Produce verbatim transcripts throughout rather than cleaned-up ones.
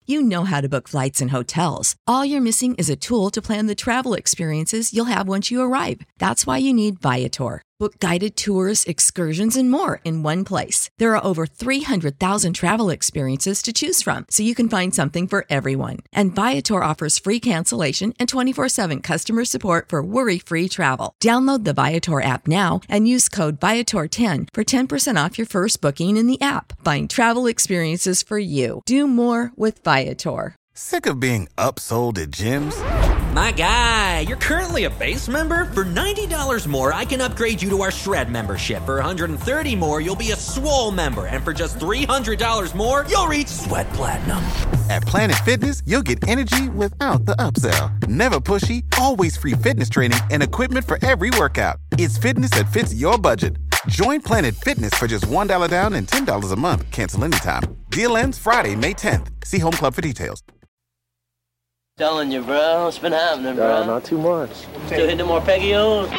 You know how to book flights and hotels. All you're missing is a tool to plan the travel experiences you'll have once you arrive. That's why you need Viator. Book guided tours, excursions, and more in one place. There are over three hundred thousand travel experiences to choose from, so you can find something for everyone. And Viator offers free cancellation and twenty-four seven customer support for worry-free travel. Download the Viator app now and use code Viator ten for ten percent off your first booking in the app. Find travel experiences for you. Do more with Viator. Sick of being upsold at gyms? My guy, you're currently a base member? For ninety dollars more, I can upgrade you to our Shred membership. For one hundred thirty dollars more, you'll be a Swole member. And for just three hundred dollars more, you'll reach Sweat Platinum. At Planet Fitness, you'll get energy without the upsell. Never pushy, always free fitness training and equipment for every workout. It's fitness that fits your budget. Join Planet Fitness for just one dollar down and ten dollars a month. Cancel anytime. Deal ends Friday, May tenth. See Home Club for details. Telling you, bro. What's been happening, bro? Uh, not too much. Still hitting more Peggy-O's?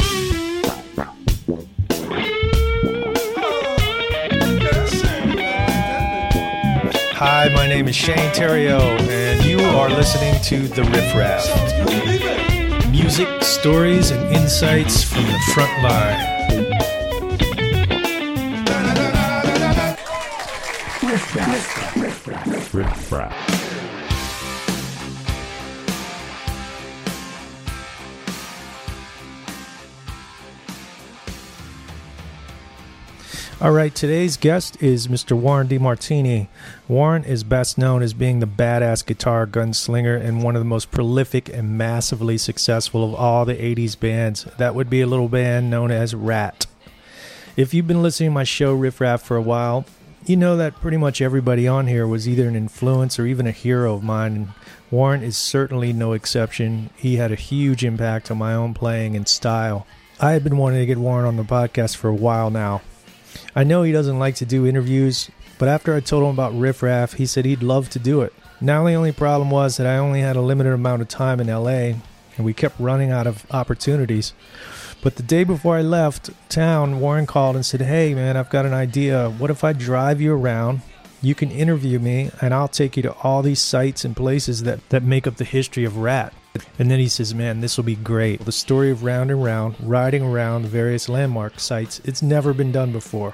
Hi, my name is Shane Theriault, and you are listening to The Riff Raff. Music, stories, and insights from the front line. Riff Raff. Riff Raff. Riff Raff. All right, today's guest is Mister Warren DeMartini. Warren is best known as being the badass guitar gunslinger and one of the most prolific and massively successful of all the eighties bands. That would be a little band known as Ratt. If you've been listening to my show Riff Raff for a while, you know that pretty much everybody on here was either an influence or even a hero of mine, and Warren is certainly no exception. He had a huge impact on my own playing and style. I have been wanting to get Warren on the podcast for a while now. I know he doesn't like to do interviews, but after I told him about Riff Raff, he said he'd love to do it. Now the only problem was that I only had a limited amount of time in L A, and we kept running out of opportunities. But the day before I left town, Warren called and said, "Hey man, I've got an idea. What if I drive you around? You can interview me, and I'll take you to all these sites and places that, that make up the history of Ratt." And then he says, "Man, this will be great. The story of Round and Round, riding around the various landmark sites. It's never been done before."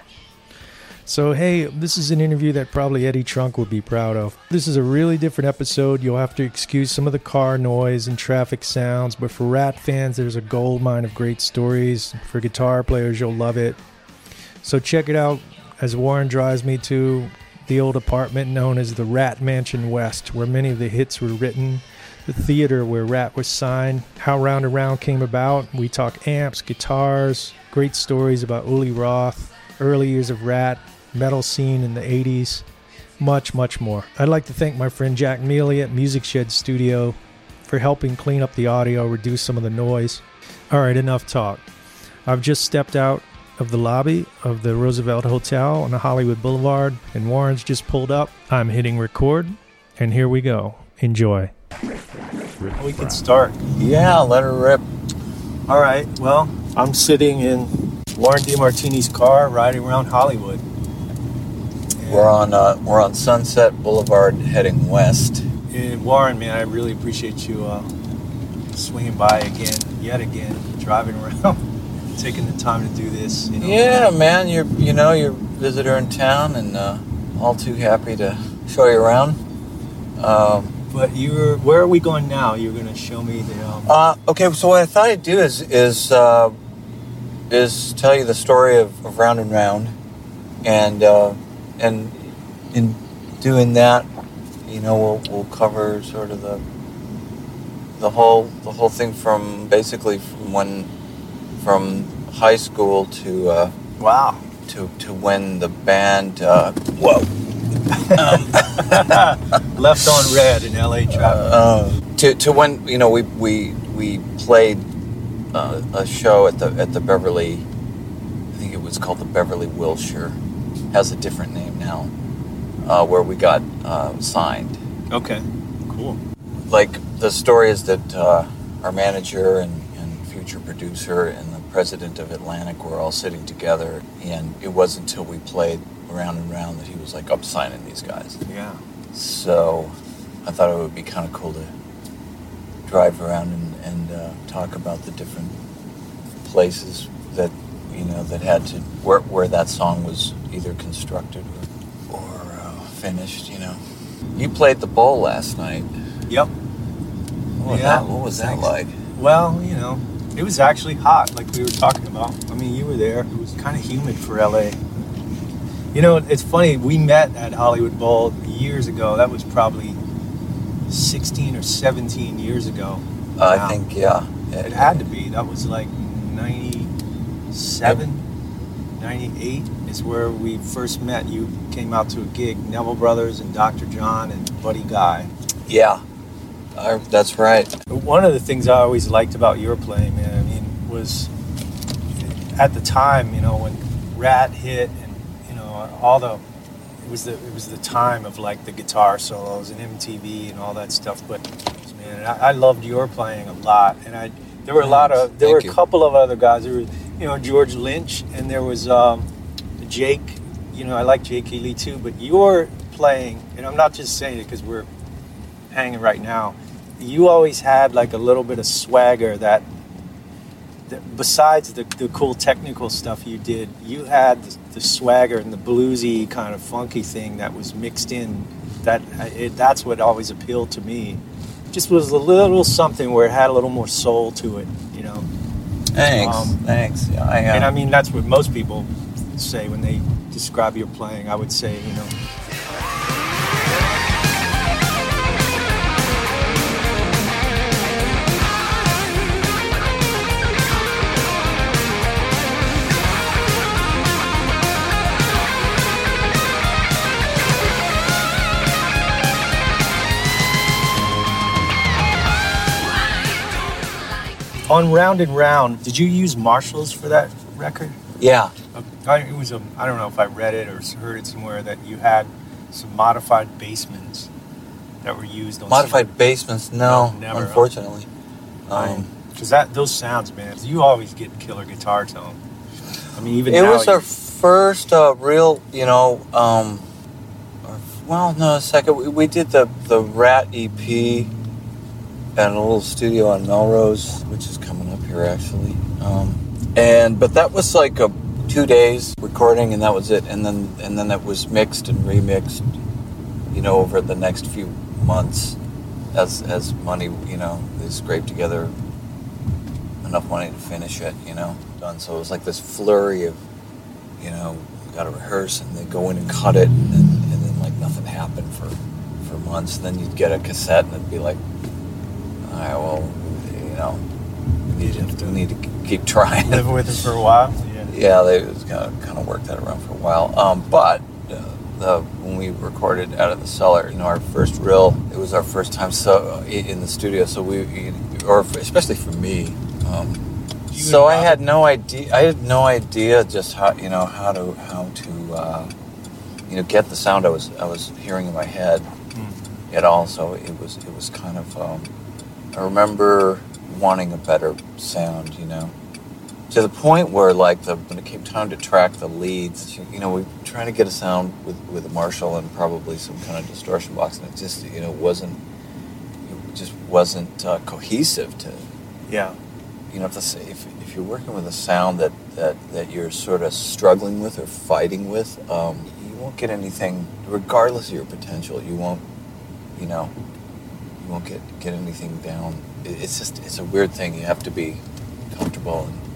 So, hey, this is an interview that probably Eddie Trunk would be proud of. This is a really different episode. You'll have to excuse some of the car noise and traffic sounds, but for Ratt fans, there's a gold mine of great stories. For guitar players, you'll love it. So check it out as Warren drives me to the old apartment known as the Ratt Mansion West, where many of the hits were written, the theater where Ratt was signed, how Round and Round came about. We talk amps, guitars, great stories about Uli Roth, early years of Ratt, metal scene in the eighties, much, much more. I'd like to thank my friend Jack Mealy at Music Shed Studio for helping clean up the audio, reduce some of the noise. All right, enough talk. I've just stepped out of the lobby of the Roosevelt Hotel on the Hollywood Boulevard, and Warren's just pulled up. I'm hitting record, and here we go. Enjoy. We can start. Yeah, let her rip. All right, well, I'm sitting in Warren DeMartini's car riding around Hollywood. We're on uh, we're on Sunset Boulevard heading west. And Warren, man, I really appreciate you uh, swinging by again, yet again, driving around, taking the time to do this. You know? Yeah, man, you're you know you're a visitor in town, and uh, all too happy to show you around. Um, but you're where are we going now? You're going to show me the. Um... Uh, okay, so what I thought I'd do is is uh, is tell you the story of, of Round and Round, and. Uh, And in doing that, you know, we'll we'll cover sort of the the whole the whole thing from basically from when from high school to uh, wow to to when the band uh, whoa um, left on red in L A traffic uh, to to when you know we we we played uh, a show at the at the Beverly, I think it was called the Beverly Wilshire. Has a different name now, uh, where we got uh, signed. Okay, cool. Like, the story is that uh, our manager and, and future producer and the president of Atlantic were all sitting together, and it wasn't until we played Round and Round that he was like, "I'm signing these guys." Yeah. So, I thought it would be kind of cool to drive around and, and uh, talk about the different places that, you know, that had to, where, where that song was either constructed or, or uh, finished, you know. You played the Bowl last night. Yep. What was, Yeah, that, what was that thanks. like? Well, you know, it was actually hot, like we were talking about. I mean, you were there. It was kind of humid for L A. You know, it's funny. We met at Hollywood Bowl years ago. That was probably sixteen or seventeen years ago. Uh, Wow. I think, yeah. It had to be. That was like ninety-seven, ninety-eight is where we first met. You came out to a gig, Neville Brothers and Doctor John and Buddy Guy. Yeah, I, that's right. One of the things I always liked about your playing, man, I mean, was at the time, you know, when Rat hit and, you know, all the, it was the, it was the time of like the guitar solos and M T V and all that stuff. But man, I, I loved your playing a lot. And I, there were a lot of, there Thank were a you. couple of other guys. There was, you know, George Lynch, and there was um, Jake. You know, I like Jake Ely too, but your playing, and I'm not just saying it because we're hanging right now, you always had like a little bit of swagger that, that besides the, the cool technical stuff you did, you had the, the swagger and the bluesy kind of funky thing that was mixed in. That it, that's what always appealed to me. Just was a little something where it had a little more soul to it, you know. Thanks, Um, thanks. Yeah, I, uh, And I mean, that's what most people say when they describe your playing. I would say, you know, on Round and Round, did you use Marshalls for that record? yeah. I, it was a, I don't know if I read it or heard it somewhere that you had some modified basements that were used on Modified basements, no, No, never. unfortunately. Um, because that those sounds, man, you always get killer guitar tone. I mean, even it now, was you- our first uh, real, you know, um, our, well, no, second, we, we did the, the Rat E P at a little studio on Melrose, which is coming up here actually. Um, and but that was like a two days recording, and that was it. And then and then it was mixed and remixed, you know, over the next few months, as as money, you know, they scraped together enough money to finish it, you know, done. So it was like this flurry of, you know, we got to rehearse and then go in and cut it, and then, and then like nothing happened for for months. And then you'd get a cassette, and it'd be like, all right, well, you know, we need to, we need to keep trying. live with it for a while. Yeah. Yeah, they kind of kind of worked that around for a while. Um, but uh, the when we recorded Out of the Cellar, you know, our first real, it was our first time so in the studio. So we, or especially for me, um, so I had no idea. I had no idea just how you know how to how to uh, you know get the sound I was I was hearing in my head Mm. at all. So it was it was kind of. Um, I remember wanting a better sound, you know. To the point where, like, the when it came time to track the leads, you, you know, we were trying to get a sound with, with a Marshall and probably some kind of distortion box, and it just, you know, wasn't, it just wasn't uh, cohesive to, Yeah. you know, if, the, if if you're working with a sound that, that, that you're sort of struggling with or fighting with, um, you won't get anything, regardless of your potential, you won't, you know, you won't get, get anything down. It, it's just, it's a weird thing. You have to be comfortable and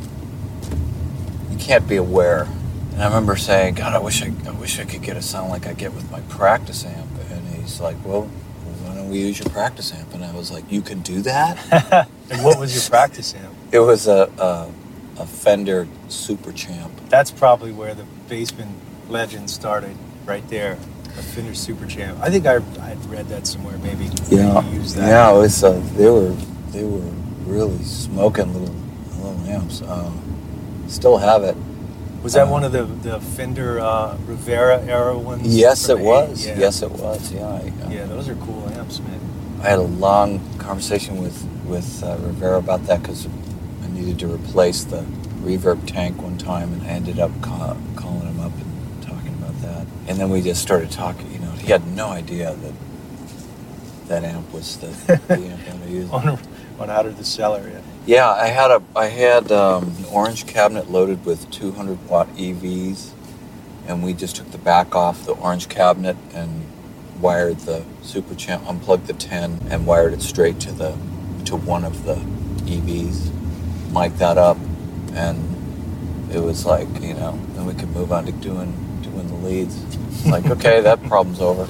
you can't be aware. And I remember saying, God, I wish I, I wish I could get a sound like I get with my practice amp. And he's like, well, why don't we use your practice amp? And I was like, you can do that? And what was your practice amp? It was a, a a Fender Super Champ. That's probably where the Basement legend started, right there. A Fender Super Champ. I think I I'd read that somewhere. Maybe Yeah, you used that. yeah. It was. Uh, they were they were really smoking little little amps. Uh, still have it. Was that Uh, one of the the Fender uh, Rivera era ones? Yes, from it the was. eighties? Yeah. Yes, it was. Yeah. I, uh, Yeah, those are cool amps, man. I had a long conversation with with uh, Rivera about that because I needed to replace the reverb tank one time, and I ended up ca- calling him up and talking about that. And then we just started talking. You know, he had no idea that that amp was the, the amp I used. on, on Out of the Cellar, yeah. Yeah, I had a I had um, an orange cabinet loaded with two hundred watt E Vs, and we just took the back off the orange cabinet and wired the super champ, unplugged the ten, and wired it straight to the to one of the E Vs, mic'd that up, and it was like, you know, then we could move on to doing doing the leads. It's like, okay, that problem's over.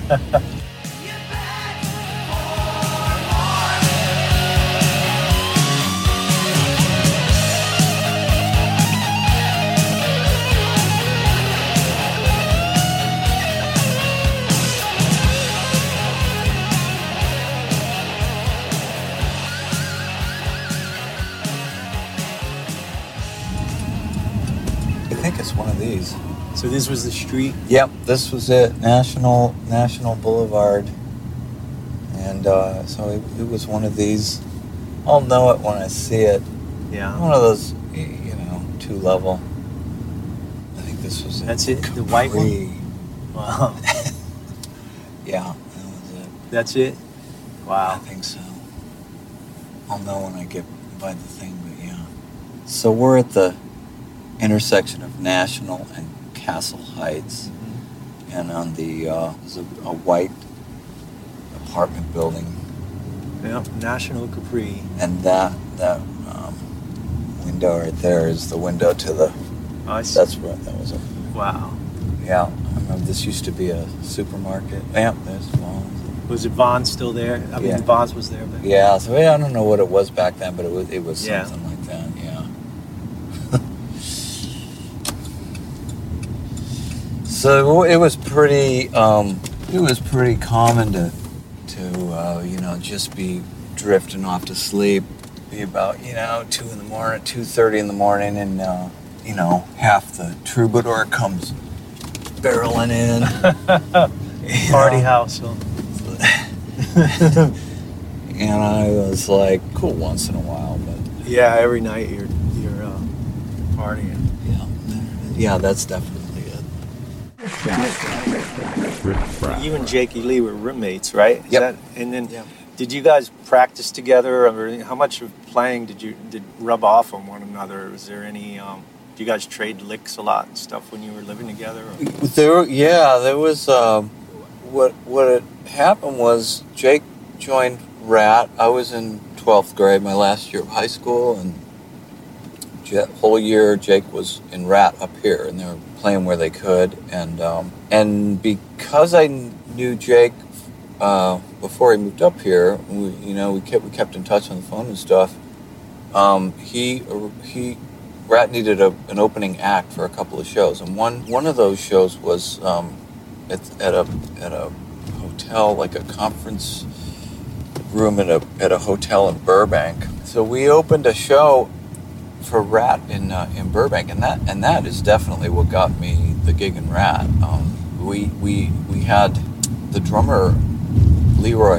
I think it's one of these. So this was the street? Yep, this was it. National National Boulevard. And uh, so it, it was one of these. I'll know it when I see it. Yeah. One of those, you know, two level. I think this was it. That's it? The white one? Capri. Wow. Yeah, that was it. That's it? Wow. I think so. I'll know when I get by the thing, but yeah. So we're at the intersection of National and Castle Heights, mm-hmm. and on the uh, there's a, a white apartment building. Yep, National Capri. And that that um, window right there is the window to the. Oh, I see. That's what that was. A, wow. Yeah, I remember this used to be a supermarket. Yeah, there's Vaughn's. Was it Vaughn's still there? I mean, Yeah. Vaughn's was there, but Yeah, so yeah, I don't know what it was back then, but it was it was Yeah. something like that. Yeah. So it was pretty, um, it was pretty common to, to uh, you know, just be drifting off to sleep, be about, you know, two in the morning, two thirty in the morning, and uh, you know, half the troubadour comes barreling in. party know. house. So. And I was like, cool once in a while, but Yeah, every night you're you're uh, partying. yeah, yeah, that's definitely it. You and Jakey Lee were roommates, right? Is Yep. that, and then, Yep. did you guys practice together? Or how much of playing did you did rub off on one another? Was there any? Um, do you guys trade licks a lot and stuff when you were living together? Or? There, yeah, there was. Um, what what had happened was Jake joined Rat. I was in twelfth grade, my last year of high school, and that whole year Jake was in Rat up here, and they were playing where they could. And um, and because I knew Jake uh, before he moved up here, we, you know, we kept we kept in touch on the phone and stuff. Um, he he. Rat needed a, an opening act for a couple of shows, and one one of those shows was um, at, at a at a hotel, like a conference room at a at a hotel in Burbank. So we opened a show for Rat in uh, in Burbank, and that and that is definitely what got me the gig in Rat. Um, we we we had the drummer Leroy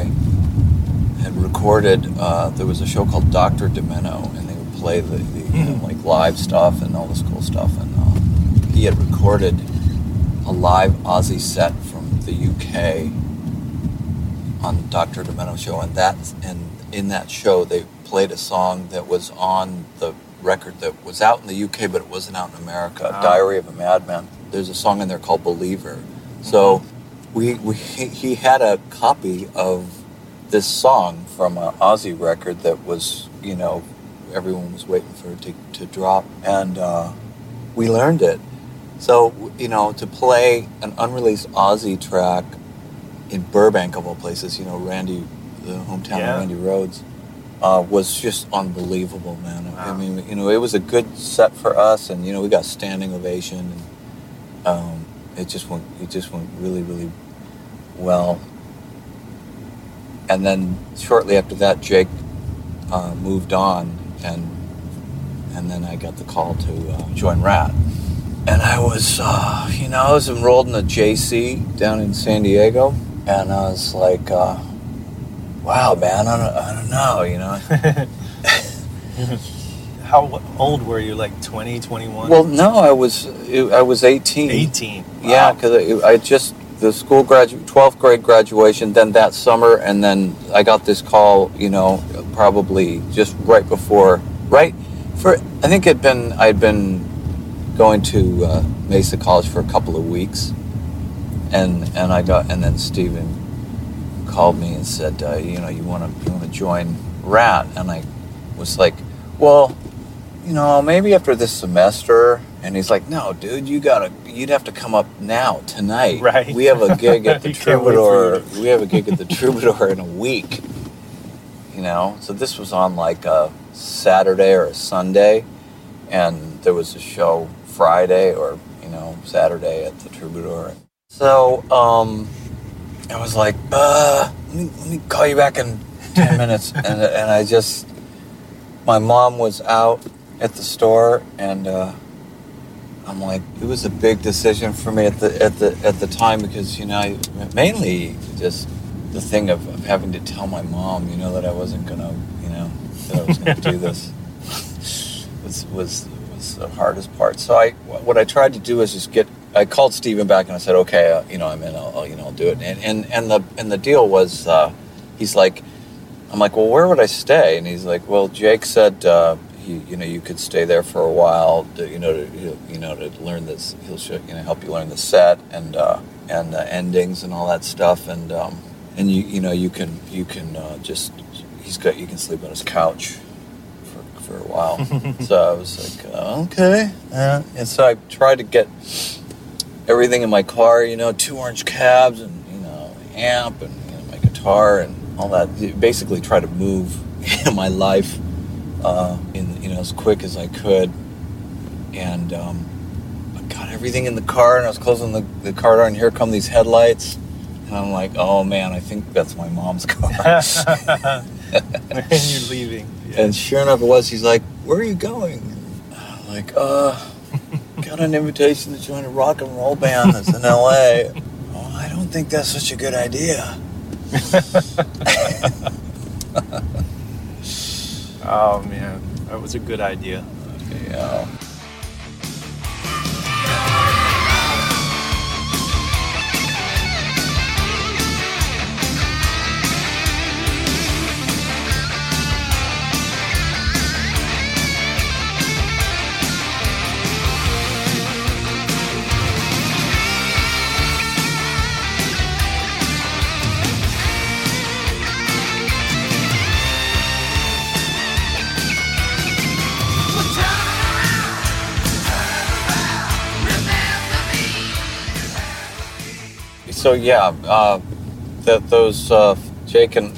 had recorded. Uh, there was a show called Doctor Demeno, and they would play the, the you know, like live stuff and all this cool stuff. And uh, he had recorded a live Ozzy set from the U K on the Doctor Demeno show, and that and in that show they played a song that was on the record that was out in the U K, but it wasn't out in America. Wow. Diary of a Madman. There's a song in there called Believer. So we we he had a copy of this song from an Ozzy record that was, you know, everyone was waiting for it to, to drop, and uh, we learned it. So, you know, to play an unreleased Ozzy track in Burbank, of all places, you know, Randy, the hometown Yeah. of Randy Rhoads, uh, was just unbelievable, man. Wow. I mean, you know, it was a good set for us, and, you know, we got standing ovation, and um, it just went, it just went really, really well. And then shortly after that, Jake uh, moved on, and and then I got the call to uh, join Rat. And I was, uh, you know, I was enrolled in the J C down in San Diego, and I was like, uh, wow, man, I don't, I don't know, you know. How old were you? Like twenty, twenty-one? Well, no, I was I was eighteen. eighteen. Wow. Yeah, because I, I just the school gradu- twelfth grade graduation, then that summer, and then I got this call, you know, probably just right before, right for, I think it'd been, I'd been going to uh, Mesa College for a couple of weeks, and and I got, and then Steven called me and said, uh, you know, you want to you want to join Rat, and I was like, well, you know, maybe after this semester. And he's like, no, dude, you gotta, you'd have to come up now, tonight. Right. We have a gig at the You can't wait Troubadour. for We have a gig at the Troubadour in a week. You know, so this was on like a Saturday or a Sunday, and there was a show Friday or, you know, Saturday at the Troubadour. So um, I was like, uh, let me, let me call you back in ten minutes. And, and I just, my mom was out at the store, and uh, I'm like, it was a big decision for me at the at the at the time, because, you know, mainly just the thing of, of having to tell my mom, you know, that I wasn't gonna, you know, that I was gonna do this was was was the hardest part. So I what I tried to do is just get. I called Steven back and I said, okay, uh, you know, I'm in. I'll, I'll you know I'll do it. And and and the and the deal was, uh, he's like, I'm like, well, where would I stay? And he's like, well, Jake said. Uh, You, you know, you could stay there for a while, to, you know, to you know, to learn this. He'll show, you know, help you learn the set and uh, and uh, endings and all that stuff. And um, and you you know, you can you can uh, just he's got you can sleep on his couch for for a while. So I was like, uh, okay, uh, and so I tried to get everything in my car. You know, two orange cabs and, you know, amp and, you know, my guitar and all that. Basically, try to move my life. Uh, in you know as quick as I could, and um, I got everything in the car, and I was closing the, the car door, and here come these headlights, and I'm like, oh man, I think that's my mom's car. And you're leaving. Yeah. And sure enough, it was. He's like, where are you going? I'm like, uh, got an invitation to join a rock and roll band that's in L A. Oh, I don't think that's such a good idea. Oh man, that was a good idea. Yeah. So yeah, uh, that those uh, Jake and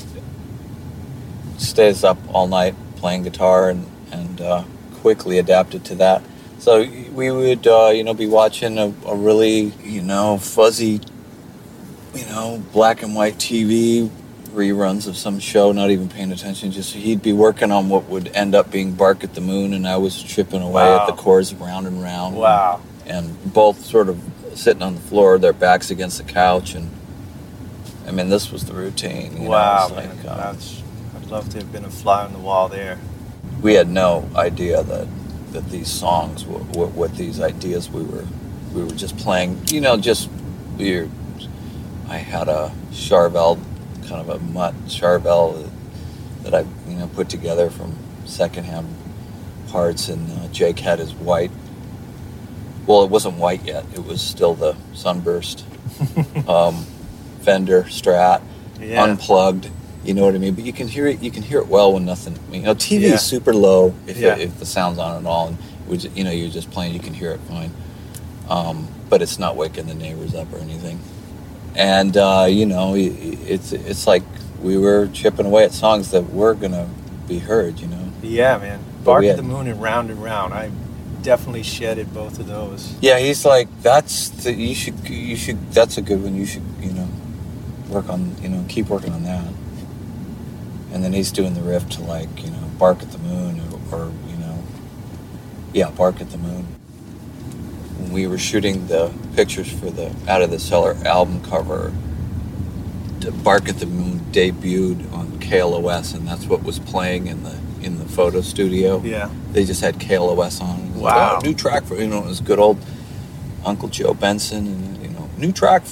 stays up all night playing guitar and and uh, quickly adapted to that. So we would uh, you know be watching a, a really you know fuzzy you know black and white T V reruns of some show, not even paying attention. Just he'd be working on what would end up being Bark at the Moon, and I was chipping away Wow. at the chords of Round and Round. Wow. And, and both sort of sitting on the floor, their backs against the couch, and I mean, this was the routine. You Wow, know, man. like, um, That's, I'd love to have been a fly on the wall there. we had no idea that that these songs, were, were, what these ideas we were we were just playing. You know, just we were, I had a Charvel, kind of a mutt Charvel that I you know put together from secondhand parts, and uh, Jake had his white. Well, it wasn't white yet. It was still the Sunburst um, Fender Strat, Yeah. unplugged. You know what I mean? But you can hear it. You can hear it well when nothing. You know, T V Yeah. is super low if Yeah. it, if the sound's on at all, and we just, you know you're just playing. You can hear it fine, um, but it's not waking the neighbors up or anything. And uh, you know, it, it's it's like we were chipping away at songs that were gonna be heard. You know. Yeah, man. But Bark we at had- the Moon and Round and Round. I definitely shedded both of those. Yeah, he's like, that's the, you should you should that's a good one. You should you know work on you know keep working on that. And then he's doing the riff to like you know Bark at the Moon or, or you know yeah Bark at the Moon. When we were shooting the pictures for the Out of the Cellar album cover, the Bark at the Moon debuted on K L O S, and that's what was playing in the in the photo studio. Yeah. They just had K L O S on. It was Wow. like, oh, new track for, you know, it was good old Uncle Joe Benson, and, you know, new track from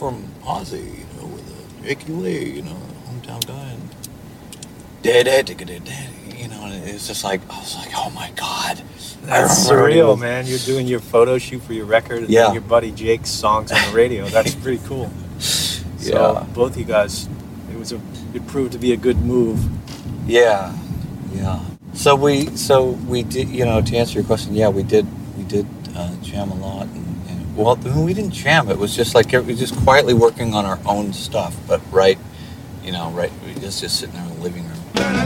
Ozzy, you know, with uh, Jakey Lee, you know, hometown guy, and dead, dead, dead, dead, you know, and it's just like, I was like, oh my God. That's surreal, man. You're doing your photo shoot for your record, and yeah. then your buddy Jake's songs on the radio. That's pretty cool. So yeah. both of you guys, it was a, it proved to be a good move. Yeah, yeah. So we, so we did, you know, to answer your question, yeah, we did, we did uh, jam a lot. And, and, well, we didn't jam. It was just like, we were just quietly working on our own stuff, but right, you know, right, we just, just sitting there in the living room.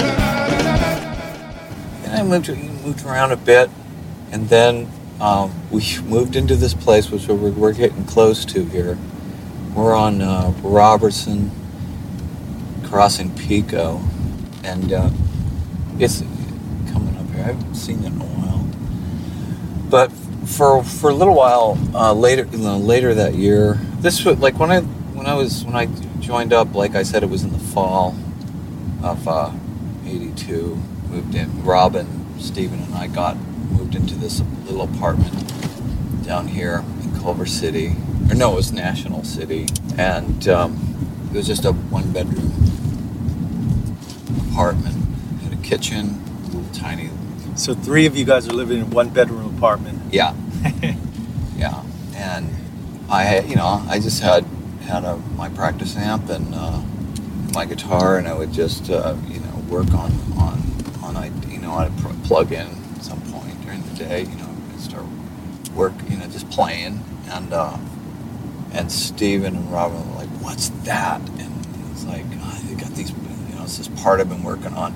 And I moved, moved around a bit, and then um, we moved into this place, which we're, we're getting close to here. We're on uh, Robertson, crossing Pico, and uh, it's coming up here. I haven't seen it in a while, but for for a little while uh, later, you know, later that year, this was like when I when I was when I joined up. Like I said, it was in the fall of uh, eighty-two. Moved in. Robin, Stephen, and I got moved into this little apartment down here in Culver City. Or no, it was National City, and um, it was just a one-bedroom apartment. It had a kitchen, a little tiny. So three of you guys are living in a one-bedroom apartment. Yeah, yeah, and I, you know, I just had had a my practice amp and uh, my guitar, and I would just, uh, you know, work on on on I, you know, I'd plug in at some point during the day, you know, and start work, you know, just playing, and. Uh, And Steven and Robin were like, what's that? And it's like, oh, they got these, you know, it's this part I've been working on.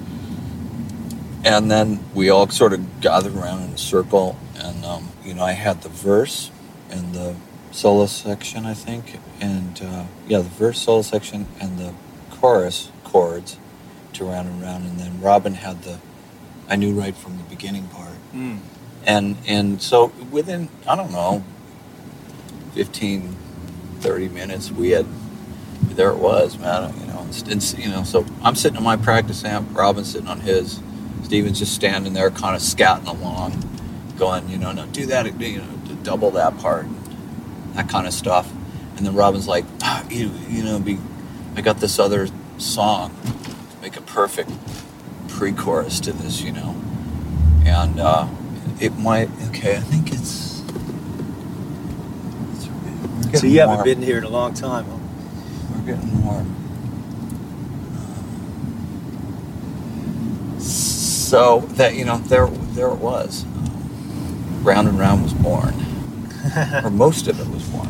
And then we all sort of gathered around in a circle. And, um, you know, I had the verse and the solo section, I think. And, uh, yeah, the verse, solo section, and the chorus chords to Round and Round. And then Robin had the, I knew right from the beginning part. Mm. And, and so within, I don't know, fifteen, thirty minutes, we had, there it was, man, you know, and, and, you know, so I'm sitting on my practice amp, Robin's sitting on his, Steven's just standing there kind of scatting along, going, you know, no, do that, you know, double that part, that kind of stuff. And then Robin's like, ah, you, you know, be, I got this other song to make a perfect pre-chorus to this, you know, and uh, it might, okay, I think it's, so you haven't warm. Been here in a long time, huh? We're getting warm. So that, you know, there there it was. Round and Round was born. Or most of it was born.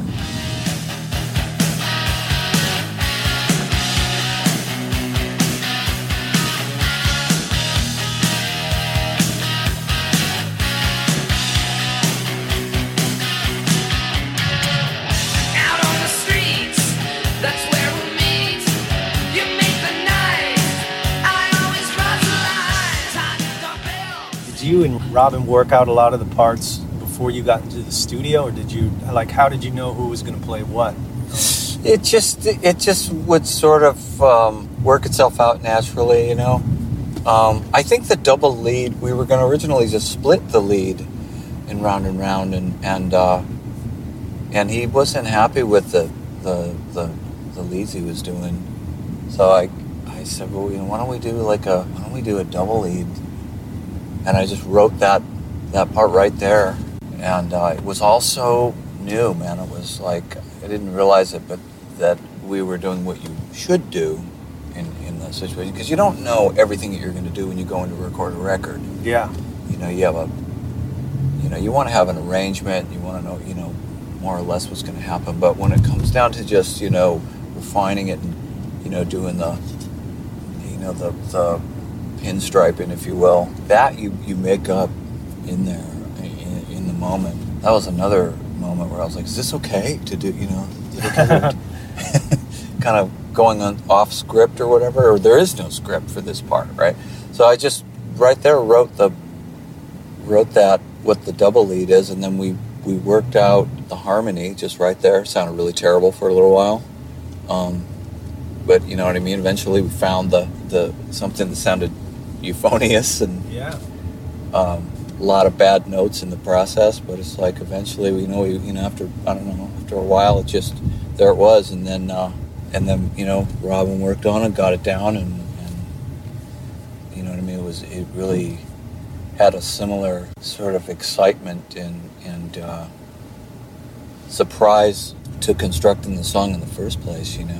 You and Robin work out a lot of the parts before you got into the studio, or did you, like, how did you know who was going to play what? It just it just would sort of um, work itself out naturally, you know. Um, I think the double lead, we were going to originally just split the lead in Round and Round, and and uh, and he wasn't happy with the the the, the leads he was doing, so I I said, well, you know, why don't we do like a why don't we do a double lead? And I just wrote that that part right there. And uh, it was also new, man. It was like, I didn't realize it, but that we were doing what you should do in, in that situation. Because you don't know everything that you're going to do when you go in to record a record. Yeah. You know, you have a, you know, you want to have an arrangement. You want to know, you know, more or less what's going to happen. But when it comes down to just, you know, refining it and, you know, doing the, you know, the, the, pinstriping, if you will, that you, you make up in there in, in the moment. That was another moment where I was like, is this okay to do, you know, kind of going on off script or whatever, or there is no script for this part, right? So I just right there wrote the wrote that what the double lead is, and then we we worked out the harmony just right there. It sounded really terrible for a little while, um, but you know what I mean. Eventually, we found the the something that sounded euphonious, and yeah, um, a lot of bad notes in the process. But it's like eventually, we know, you know, after I don't know, after a while, it just there it was, and then uh, and then you know Robin worked on it, got it down, and, and you know what I mean. It was it really had a similar sort of excitement and and uh, surprise to constructing the song in the first place, you know.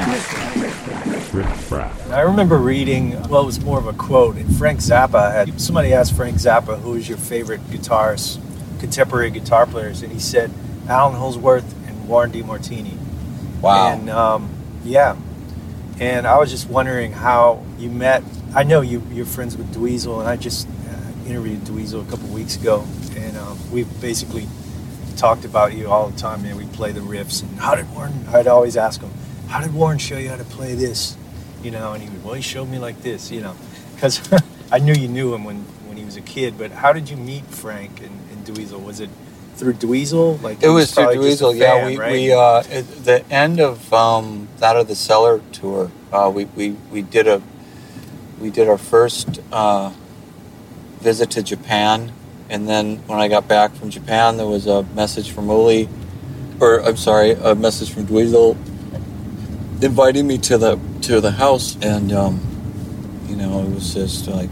I remember reading, well, it was more of a quote, and Frank Zappa had, somebody asked Frank Zappa, who is your favorite guitarist, contemporary guitar players, and he said Alan Holdsworth and Warren DeMartini. Wow. And, um, yeah, and I was just wondering how you met. I know you, you're friends with Dweezil, and I just uh, interviewed Dweezil a couple weeks ago, and uh, we basically talked about you all the time, man. We play the riffs, and how did Warren, I'd always ask him, how did Warren show you how to play this? You know, and he would, well, he showed me like this, you know, because I knew you knew him when, when he was a kid, but how did you meet Frank and, and Dweezil? Was it through Dweezil? Like It was through probably just a Dweezil, yeah. fan, We, right? we uh, at the end of um, that of the Cellar tour, uh, we, we, we did a we did our first uh, visit to Japan, and then when I got back from Japan, there was a message from Uli, or I'm sorry, a message from Dweezil inviting me to the to the house, and um, you know, it was just like,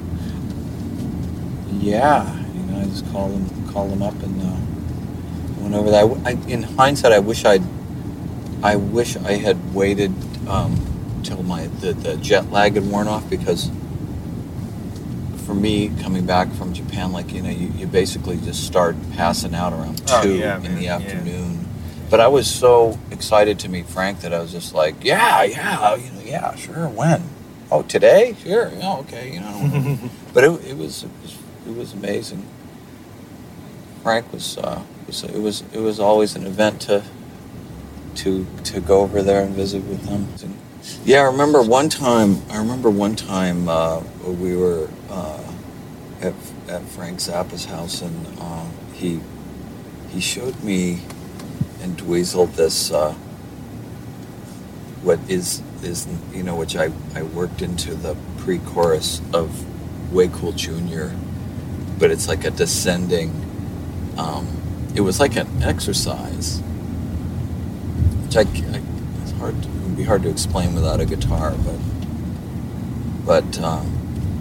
yeah, you know, I just called him called him up and uh, went over that. I, in hindsight, I wish I'd I wish I had waited um, till my the, the jet lag had worn off, because for me, coming back from Japan, like, you know, you, you basically just start passing out around two Oh, yeah, in man, the yeah. afternoon. But I was so excited to meet Frank that I was just like, yeah, yeah, you know, yeah, sure. When? Oh, today? Sure. Yeah, okay. You know. But it, it was it was it was amazing. Frank was uh, was it was it was always an event to to to go over there and visit with him. Yeah, I remember one time. I remember one time uh, we were uh, at at Frank Zappa's house, and uh, he he showed me and Dweezil this uh, what is is you know which I, I worked into the pre-chorus of Way Cool Junior, but it's like a descending. Um, it was like an exercise, which I, I it's hard to, it would be hard to explain without a guitar, but but um,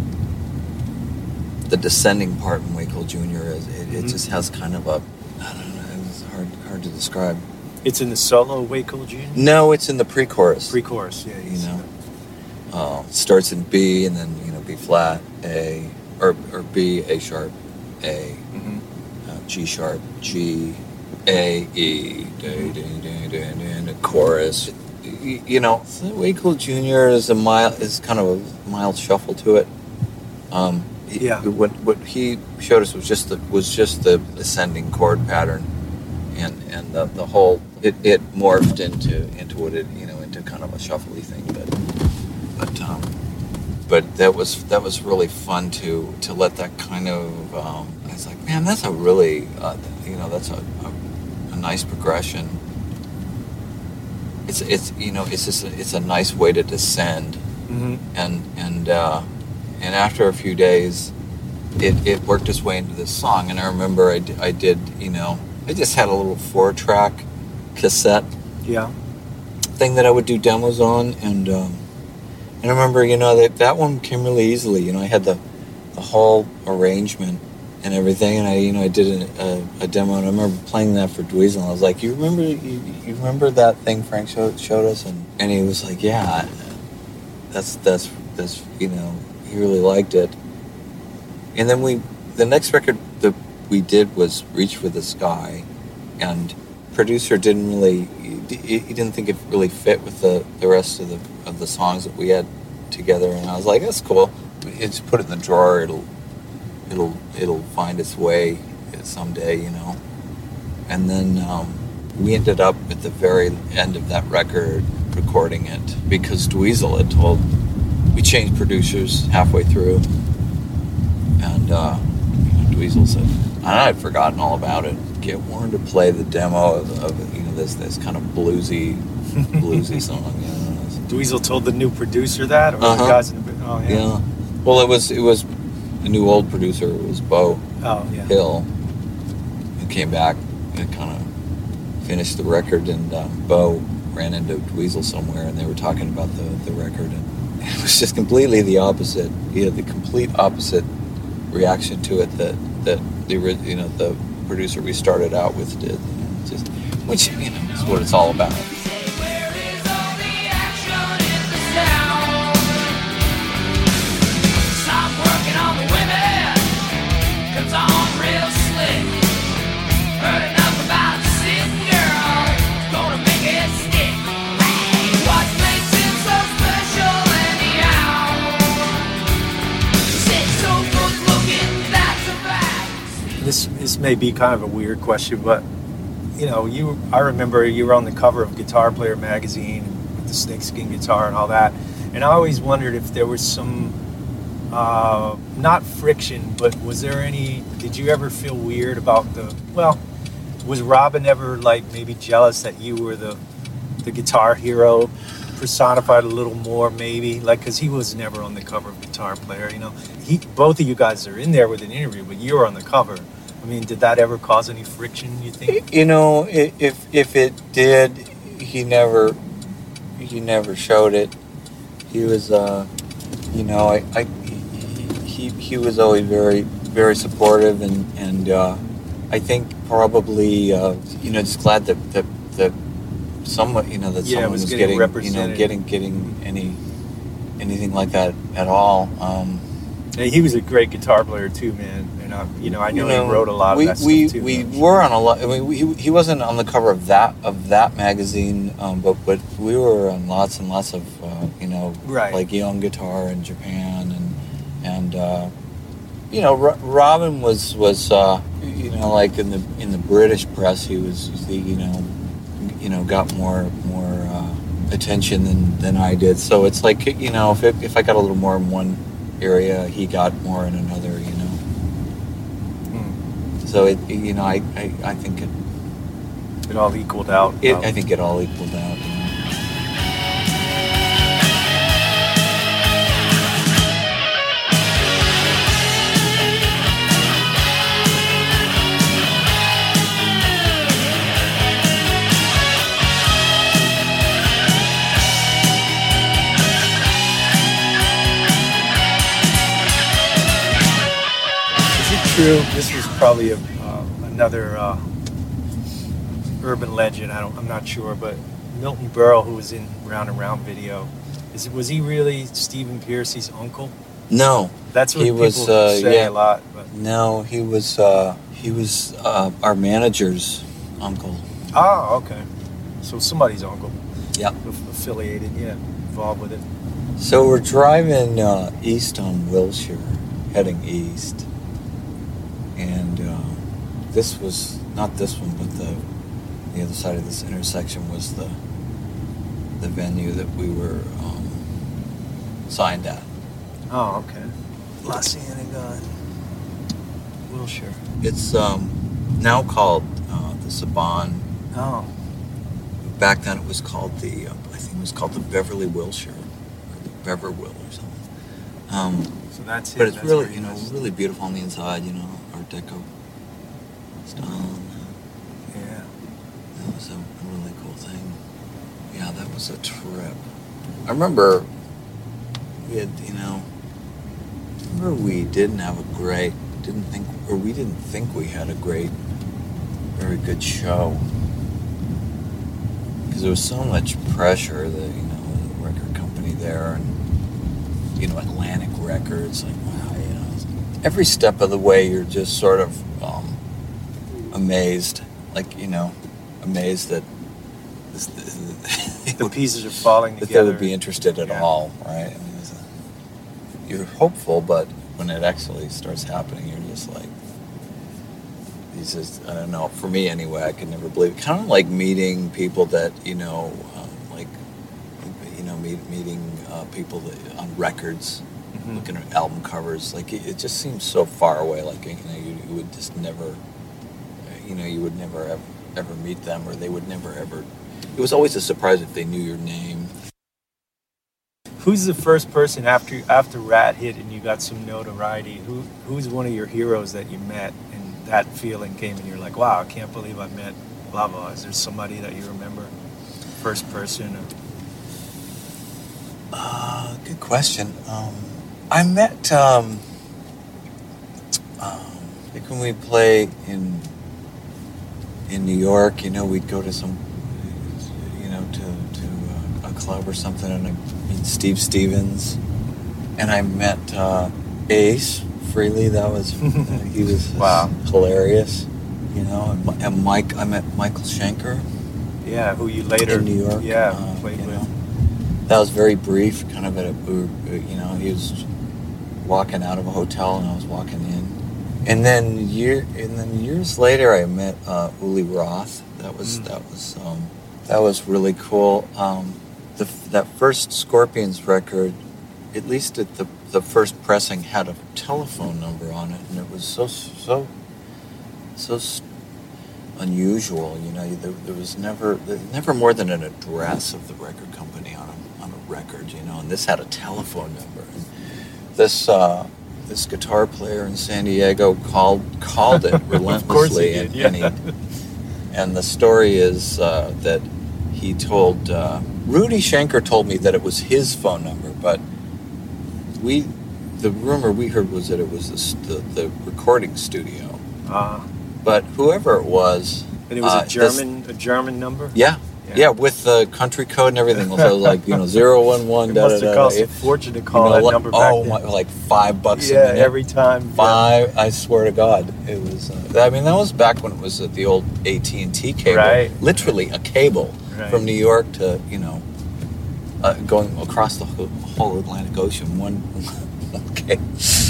the descending part in Way Cool Junior is it, it mm-hmm. just has kind of a I don't know, it's hard hard to describe. It's in the solo Way Cool Junior? No, it's in the pre-chorus. Pre-chorus, yeah. You know, uh, starts in B, and then you know B flat, A, or or B, A sharp, A, mm-hmm. uh, G sharp, G, A, E, da, da, da, da, da, da, chorus. You, you know, Way Cool Junior is a mild, is kind of a mild shuffle to it. Um, yeah. He, what what he showed us was just the was just the ascending chord pattern, and and the, the whole it, it morphed into into what it you know into kind of a shuffly thing, but but um, but that was that was really fun to to let that kind of um, I was like, man, that's a really uh, you know that's a, a a nice progression. It's it's you know it's just a, it's a nice way to descend, mm-hmm. and and uh, and after a few days, it, it worked its way into this song. And I remember I, d- I did you know I just had a little four track cassette yeah thing that I would do demos on, and um, and I remember you know that that one came really easily. You know I had the the whole arrangement and everything, and I you know I did a, a, a demo, and I remember playing that for Dweezil, and I was like, you remember you, you remember that thing Frank showed, showed us, and, and he was like, yeah, that's that's that's you know he really liked it. And then we the next record that we did was Reach for the Sky, and producer didn't really he, he didn't think it really fit with the, the rest of the of the songs that we had together, and I was like, that's cool, just put it in the drawer, it'll it'll it'll find its way someday, you know. And then um, we ended up at the very end of that record recording it because Dweezil had told we changed producers halfway through, and uh, you know, Dweezil said, and I had forgotten all about it. Get Warren to play the demo of, of you know this this kind of bluesy bluesy song. You know. Dweezil told the new producer that, or uh-huh. the guys in the oh yeah. yeah. Well, it was it was a new old producer. It was Bo oh, yeah. Hill, who came back and kind of finished the record, and um, Bo ran into Dweezil somewhere, and they were talking about the, the record, and it was just completely the opposite. He had the complete opposite reaction to it that that the you know the producer we started out with did. You know, just which you know is what it's all about. This this may be kind of a weird question, but you know, you I remember you were on the cover of Guitar Player magazine with the snakeskin guitar and all that, and I always wondered if there was some uh, not friction, but was there any? Did you ever feel weird about the? Well, was Robin ever like maybe jealous that you were the the guitar hero, personified a little more, maybe like because he was never on the cover of Guitar Player, you know? He both of you guys are in there with an interview, but you were on the cover. I mean, did that ever cause any friction, you think? You know, if if it did, he never he never showed it. He was, uh, you know, I, I he he was always very very supportive, and and uh, I think probably uh, you know just glad that that that someone you know that yeah, someone was, was getting, getting you know getting getting any anything like that at all. Um, and he was a great guitar player too, man. And I, you know, I know, you know he wrote a lot we, of that we, stuff too. We we were on a lot. I mean, we, he wasn't on the cover of that of that magazine, um, but but we were on lots and lots of uh, you know right. like Young Guitar in Japan, and and uh, you know R- Robin was was uh, you know like in the in the British press he was he, you know you know got more more uh, attention than, than I did. So it's like you know if it, if I got a little more in one area, he got more in another. You know. So it, you know, I, I, I think it it all equaled out. It, um, I think it all equaled out. You know? True. This was probably a, uh, another uh, urban legend. I don't. I'm not sure, but Milton Berle, who was in Round and Round video, is was he really Stephen Pearcy's uncle? No, that's what he people was, uh, say yeah, a lot. But. No, he was uh, he was uh, our manager's uncle. Oh, okay. So somebody's uncle. Yeah. Affiliated, yeah, involved with it. So we're driving uh, east on Wilshire, heading east. And uh, this was, not this one, but the the other side of this intersection was the the venue that we were um, signed at. Oh, okay. La Cienega, Wilshire. It's um, now called uh, the Saban. Oh. Back then it was called the, uh, I think it was called the Beverly Wilshire, or the Beverwill or something. Um, so that's it. But it's that's really, you know, was. really beautiful on the inside, you know. Art Deco style. Yeah. That was a, a really cool thing. Yeah, that was a trip. I remember we had, you know, I remember we didn't have a great, didn't think, or we didn't think we had a great, very good show. Because there was so much pressure that, you know, the record company there and, you know, Atlantic Records, like, wow, you know, every step of the way you're just sort of um, amazed, like, you know, amazed that this, this, the pieces are falling that together. they would be interested at yeah. all, right? I mean, it's a, you're hopeful, but when it actually starts happening, you're just like, these is, I don't know, for me anyway, I could never believe it. Kind of like meeting people that, you know, um, like, you know, meet, meeting uh, people that, on records, mm-hmm. looking at album covers, like it, it just seems so far away. Like, you know, you, you would just never, you know, you would never ever, ever meet them, or they would never ever. It was always a surprise if they knew your name. Who's the first person after after Rat hit and you got some notoriety? Who who's one of your heroes that you met and that feeling came and you're like, wow, I can't believe I met blah blah. Is there somebody that you remember, first person? Or... Uh, good question. Um, I met. Um, um, I think when we play in in New York, you know, we'd go to some, you know, to to uh, a club or something, and I meet Steve Stevens, and I met uh, Ace Frehley. That was uh, he was wow. hilarious, you know. And, and Mike, I met Michael Schenker. Yeah, who you later in New York. Yeah, uh, played with. Know. That was very brief, kind of at a, you know, he was walking out of a hotel and I was walking in. And then year, and then years later, I met uh, Uli Roth. That was mm. that was um, that was really cool. Um, the that first Scorpions record, at least at the the first pressing, had a telephone number on it, and it was so so so unusual. You know, there, there was never never more than an address of the record company on a on a record. You know, and this had a telephone number. And this. Uh, This guitar player in San Diego called called it relentlessly, of course he did, yeah. and, and he and the story is uh, that he told uh, Rudy Schenker told me that it was his phone number, but we the rumor we heard was that it was the the, the recording studio. Ah, uh, but whoever it was, and it was uh, a German this, a German number. Yeah. Yeah. yeah, with the country code and everything. So like, you know, zero one one. It must have cost a fortune to call you know, that like, number back oh, then. my, like five bucks yeah, a minute. every time. Five, yeah. I swear to God, it was. Uh, I mean, that was back when it was uh, the old A T and T cable. Right. Literally a cable right. from New York to, you know, uh, going across the whole Atlantic Ocean. One, okay.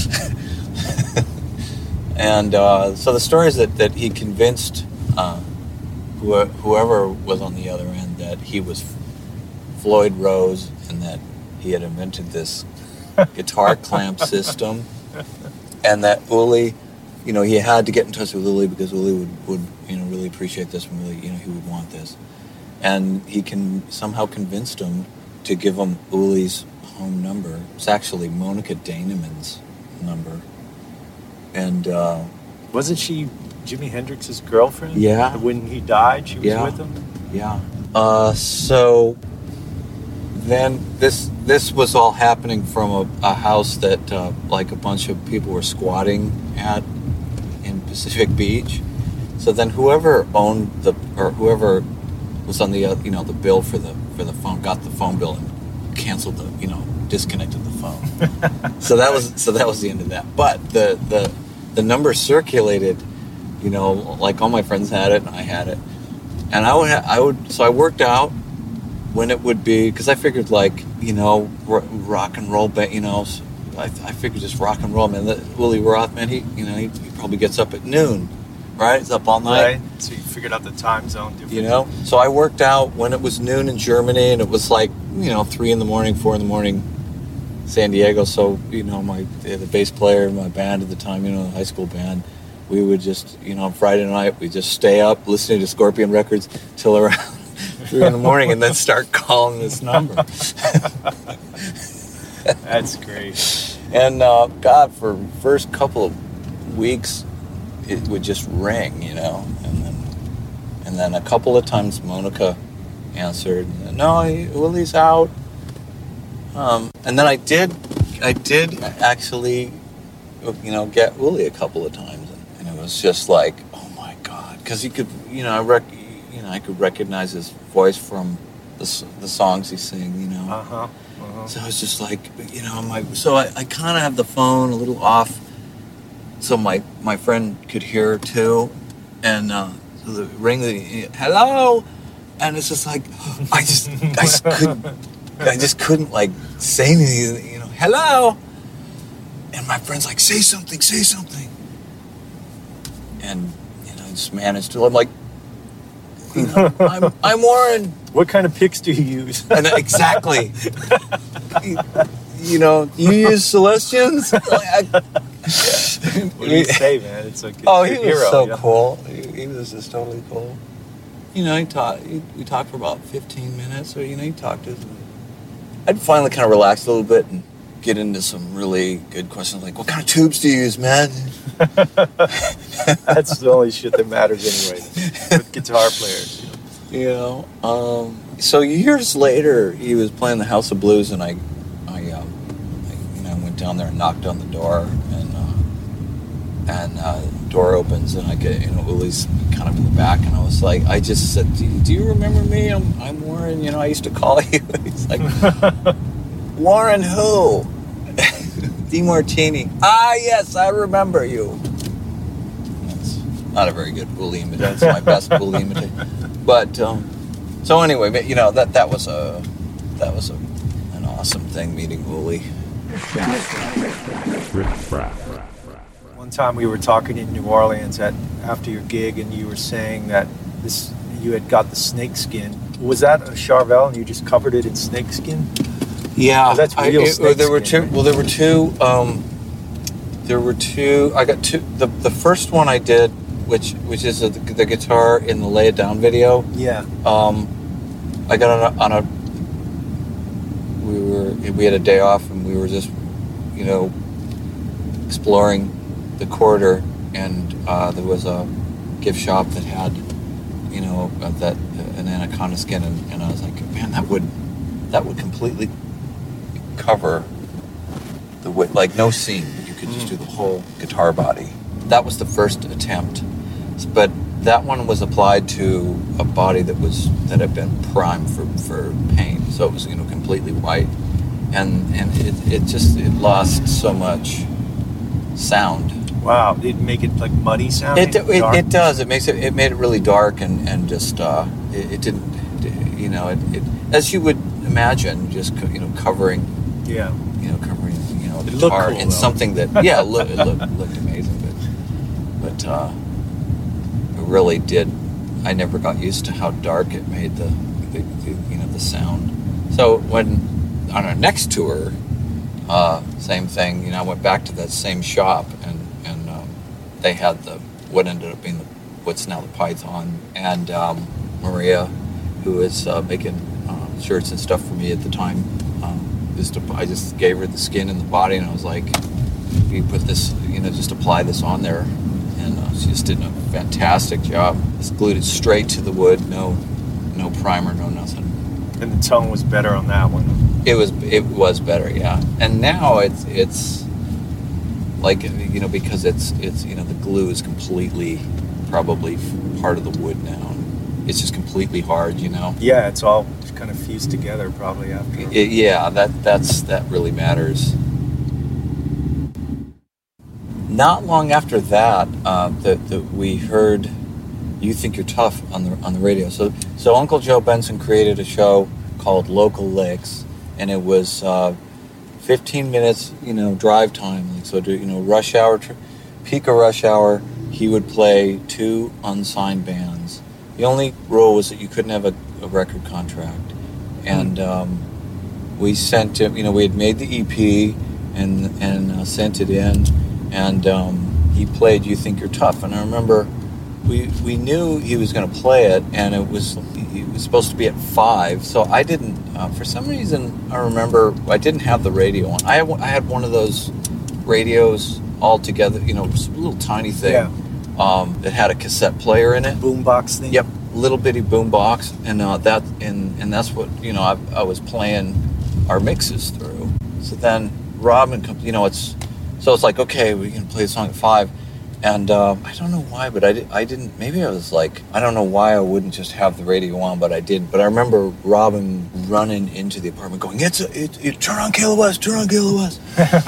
And uh, so the story is that, that he convinced uh, whoever was on the other end that he was Floyd Rose and that he had invented this guitar clamp system, and that Uli, you know, he had to get in touch with Uli because Uli would, would you know, really appreciate this and really, you know, he would want this. And he can somehow convinced him to give him Uli's home number. It's actually Monica Daneman's number. And uh, wasn't she Jimi Hendrix's girlfriend? Yeah. When he died, she was yeah. with him? Yeah. Uh, so then this this was all happening from a, a house that uh, like a bunch of people were squatting at in Pacific Beach. So then whoever owned the or whoever was on the uh, you know the bill for the for the phone got the phone bill and canceled the you know disconnected the phone. so that was so that was the end of that. But the the the number circulated. You know, like all my friends had it, and I had it, and I would, ha- I would. So I worked out when it would be because I figured, like, you know, r- rock and roll, band, you know, so I, I figured just rock and roll, man. That Willie Roth, man, he, you know, he, he probably gets up at noon, right? He's up all night. Right. So you figured out the time zone difference. You know, so I worked out when it was noon in Germany, and it was like, you know, three in the morning, four in the morning, San Diego. So you know, my the bass player, my band at the time, you know, the high school band. We would just, you know, on Friday night, we'd just stay up listening to Scorpion records till around three in the morning and then start calling this number. That's great. And, uh, God, for the first couple of weeks, it would just ring, you know. And then and then a couple of times Monica answered, no, he, Willie's out. Um, and then I did, I did actually, you know, get Uli a couple of times. It was just like, oh my God, because he could, you know, I rec- you know, I could recognize his voice from the the songs he sing, you know. Uh huh. Uh-huh. So it's just like, you know, my so I, I kind of have the phone a little off, so my my friend could hear too, and uh, so the ring the hello, and it's just like, I just I just couldn't I just couldn't like say anything, you know, hello, and my friend's like, say something, say something. And, you know, I just managed to, I'm like, you know, I'm, I'm Warren. What kind of picks do you use? And exactly. you, you know, you use Celestians? Like, I, yeah. What do you say, man? It's a good, oh, he good was hero, so yeah. cool. He, he was just totally cool. You know, he taught, he, we talked for about fifteen minutes, or, you know, he talked to us. I'd finally kind of relaxed a little bit and get into some really good questions like, what kind of tubes do you use, man? That's the only shit that matters anyway with guitar players. You know, um, so years later, he was playing the House of Blues, and I, I, um, I you know, went down there and knocked on the door, and uh, and uh, the door opens, and I get, you know, Uli's kind of in the back, and I was like, I just said, do you, do you remember me? I'm, I'm Warren. You know, I used to call you. He's like, Warren who? DeMartini. Ah, yes, I remember you. That's not a very good Uli imitation. It's my best Uli imitation. But um, so anyway, you know, that that was a that was a, an awesome thing meeting Uli. One time we were talking in New Orleans at after your gig, and you were saying that this you had got the snake skin. Was that a Charvel, and you just covered it in snake skin? Yeah, that's real I, it, snake there were skin, two. right? Well, there were two. Um, there were two. I got two. The the first one I did, which which is the, the guitar in the Lay It Down video. Yeah. Um, I got on a, on a. We were we had a day off, and we were just, you know, exploring the corridor, and uh, there was a gift shop that had, you know, uh, that uh, an anaconda skin, and, and I was like, man, that would that would completely cover the wood, like no seam. You could just do the whole guitar body. That was the first attempt, but that one was applied to a body that was that had been primed for, for paint, so it was, you know, completely white, and and it, it just it lost so much sound. Wow, did it make it like muddy sounding? It it, it does. It makes it it made it really dark, and and just uh, it, it didn't, you know, it, it as you would imagine, just, you know, covering. Yeah. You know, covering, you know, a It looked guitar cool, in though. something that, yeah, it looked, it looked, looked amazing, but, but uh, it really did. I never got used to how dark it made the, the, the you know, the sound. So when on our next tour, uh, same thing. You know, I went back to that same shop, and and um, they had the what ended up being the what's now the Python, and um, Maria, who was uh, making uh, shirts and stuff for me at the time. Um, Just I just gave her the skin and the body, and I was like, "You put this, you know, just apply this on there," and uh, she just did a fantastic job. Just glued it straight to the wood, no, no primer, no nothing. And the tone was better on that one. It was, it was better, yeah. And now it's, it's like, you know, because it's, it's, you know, the glue is completely, probably part of the wood now. It's just completely hard, you know. Yeah, it's all kind of fused together probably after. It, yeah, that that's that really matters. Not long after that, uh, that that we heard "You Think You're Tough" on the on the radio. So so Uncle Joe Benson created a show called Local Licks, and it was uh, fifteen minutes, you know, drive time. Like, so, to, you know, rush hour, peak of rush hour, he would play two unsigned bands. The only rule was that you couldn't have a, a record contract. And um, we sent it, you know, we had made the E P and and uh, sent it in, and um, he played "You Think You're Tough." And I remember we we knew he was going to play it, and it was it was supposed to be at five. So I didn't, uh, for some reason, I remember I didn't have the radio on. I had, I had one of those radios all together, you know, a little tiny thing. Yeah. Um, that had a cassette player in it. Boombox thing. Yep, little bitty boombox, and uh, that and and that's what, you know, I, I was playing our mixes through. So then Robin comes, you know, it's so it's like, okay, we can play the song at five, and um, I don't know why, but I did, I didn't. Maybe I was like, I don't know why I wouldn't just have the radio on, but I didn't. But I remember Robin running into the apartment, going, "It's a, it, it turn on K L O S, turn on K L O S,"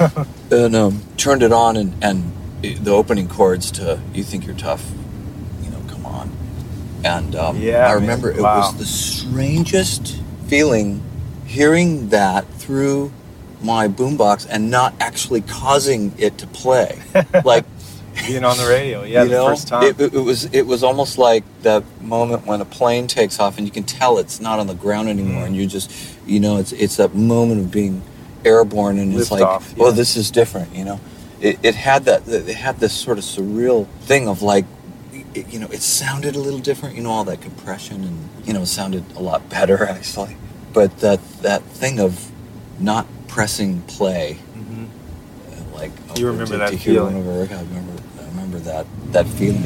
and um, turned it on, and and. the opening chords to "You Think You're Tough," you know, come on. And um, yeah, I remember man. It Wow. was the strangest feeling hearing that through my boombox and not actually causing it to play. Like, being on the radio, yeah, you the know, first time. It, it, it was it was almost like that moment when a plane takes off and you can tell it's not on the ground anymore, mm. and you just, you know, it's it's that moment of being airborne, and Lift it's like, off, yeah. oh, this is different, you know. It, it had that. It had this sort of surreal thing of like, it, you know, it sounded a little different. You know, all that compression, and you know, it sounded a lot better actually. But that that thing of not pressing play like You oh, remember to, that to hear feeling. one of our records, I remember, I remember that that feeling.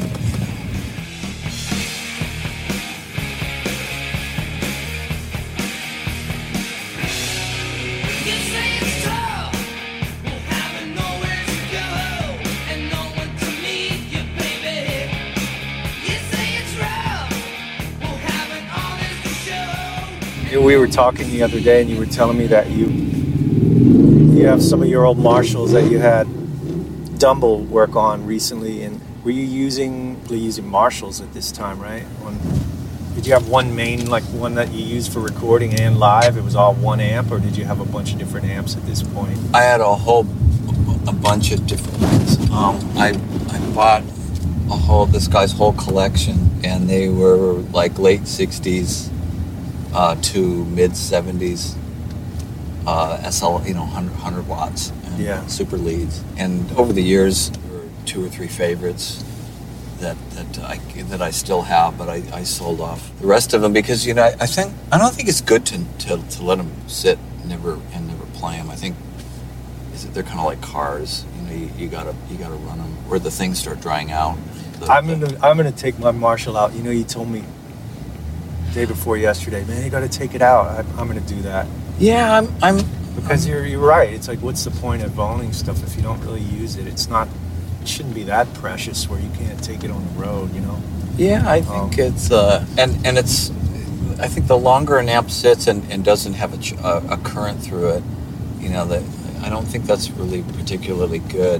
We were talking the other day, and you were telling me that you you have some of your old Marshalls that you had Dumble work on recently, and were you using were you using Marshalls at this time, right? One, did you have one main, like one that you used for recording and live? It was all one amp, or did you have a bunch of different amps at this point? I had a whole a bunch of different ones. Um, I I bought a whole this guy's whole collection, and they were like late sixties. Uh, to mid seventies uh, S L, you know, one hundred, one hundred watts, and yeah. super leads. And over the years, there were two or three favorites that that I that I still have, but I, I sold off the rest of them because you know I, I think I don't think it's good to, to to let them sit and never and never play them. I think is they're kind of like cars. You know, you, you gotta you gotta run them, or the things start drying out. The, I'm the, gonna I'm gonna take my Marshall out. You know, you told me day before yesterday, man, you got to take it out. I, I'm going to do that. Yeah, I'm. I'm because you're you're right. It's like, what's the point of owning stuff if you don't really use it? It's not. It shouldn't be that precious where you can't take it on the road. You know. Yeah, I think um, it's uh, and and it's. I think the longer an amp sits and, and doesn't have a, ch- a, a current through it, you know, that I don't think that's really particularly good.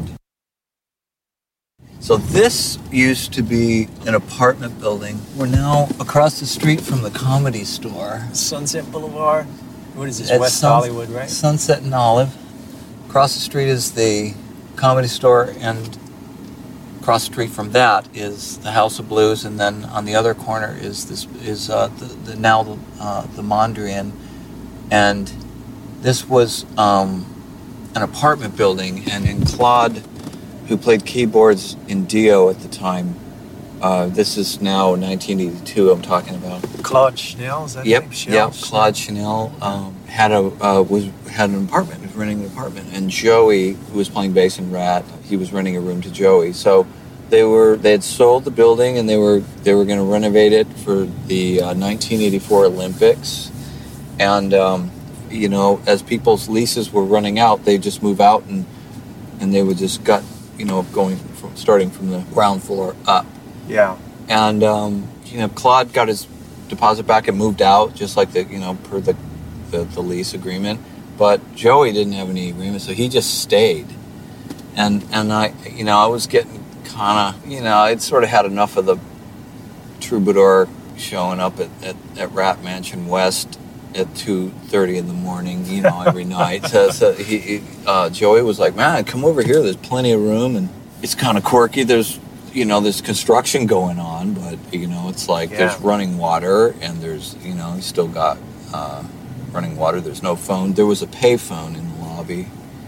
So this used to be an apartment building. We're now across the street from the Comedy Store. Sunset Boulevard? What is this, At West Sun- Hollywood, right? Sunset and Olive. Across the street is the Comedy Store, and across the street from that is the House of Blues, and then on the other corner is this is uh, the, the now the, uh, the Mondrian. And this was um, an apartment building, and in Claude, who played keyboards in Dio at the time. Uh, this is now nineteen eighty-two I'm talking about. Claude Chanel, is that Yep, name? yep. Claude Chanel um, had a uh, was had an apartment, was renting an apartment, and Joey, who was playing bass in Rat, he was renting a room to Joey. So they were they had sold the building, and they were they were going to renovate it for the uh, nineteen eighty-four Olympics. And um, you know, as people's leases were running out, they just move out, and and they would just gut. You know, going from starting from the ground floor up. Yeah. And um, you know, Claude got his deposit back and moved out, just like the you know per the the, the lease agreement. But Joey didn't have any agreement, so he just stayed. And and I you know I was getting kind of you know I'd sort of had enough of the troubadour showing up at at, at Rat Mansion West at two thirty in the morning, you know, every night. So, so he, he uh, Joey was like, man, come over here. There's plenty of room, and it's kind of quirky. There's, you know, there's construction going on, but, you know, it's like yeah. there's running water, and there's, you know, you still got uh, running water. There's no phone. There was a pay phone in the lobby,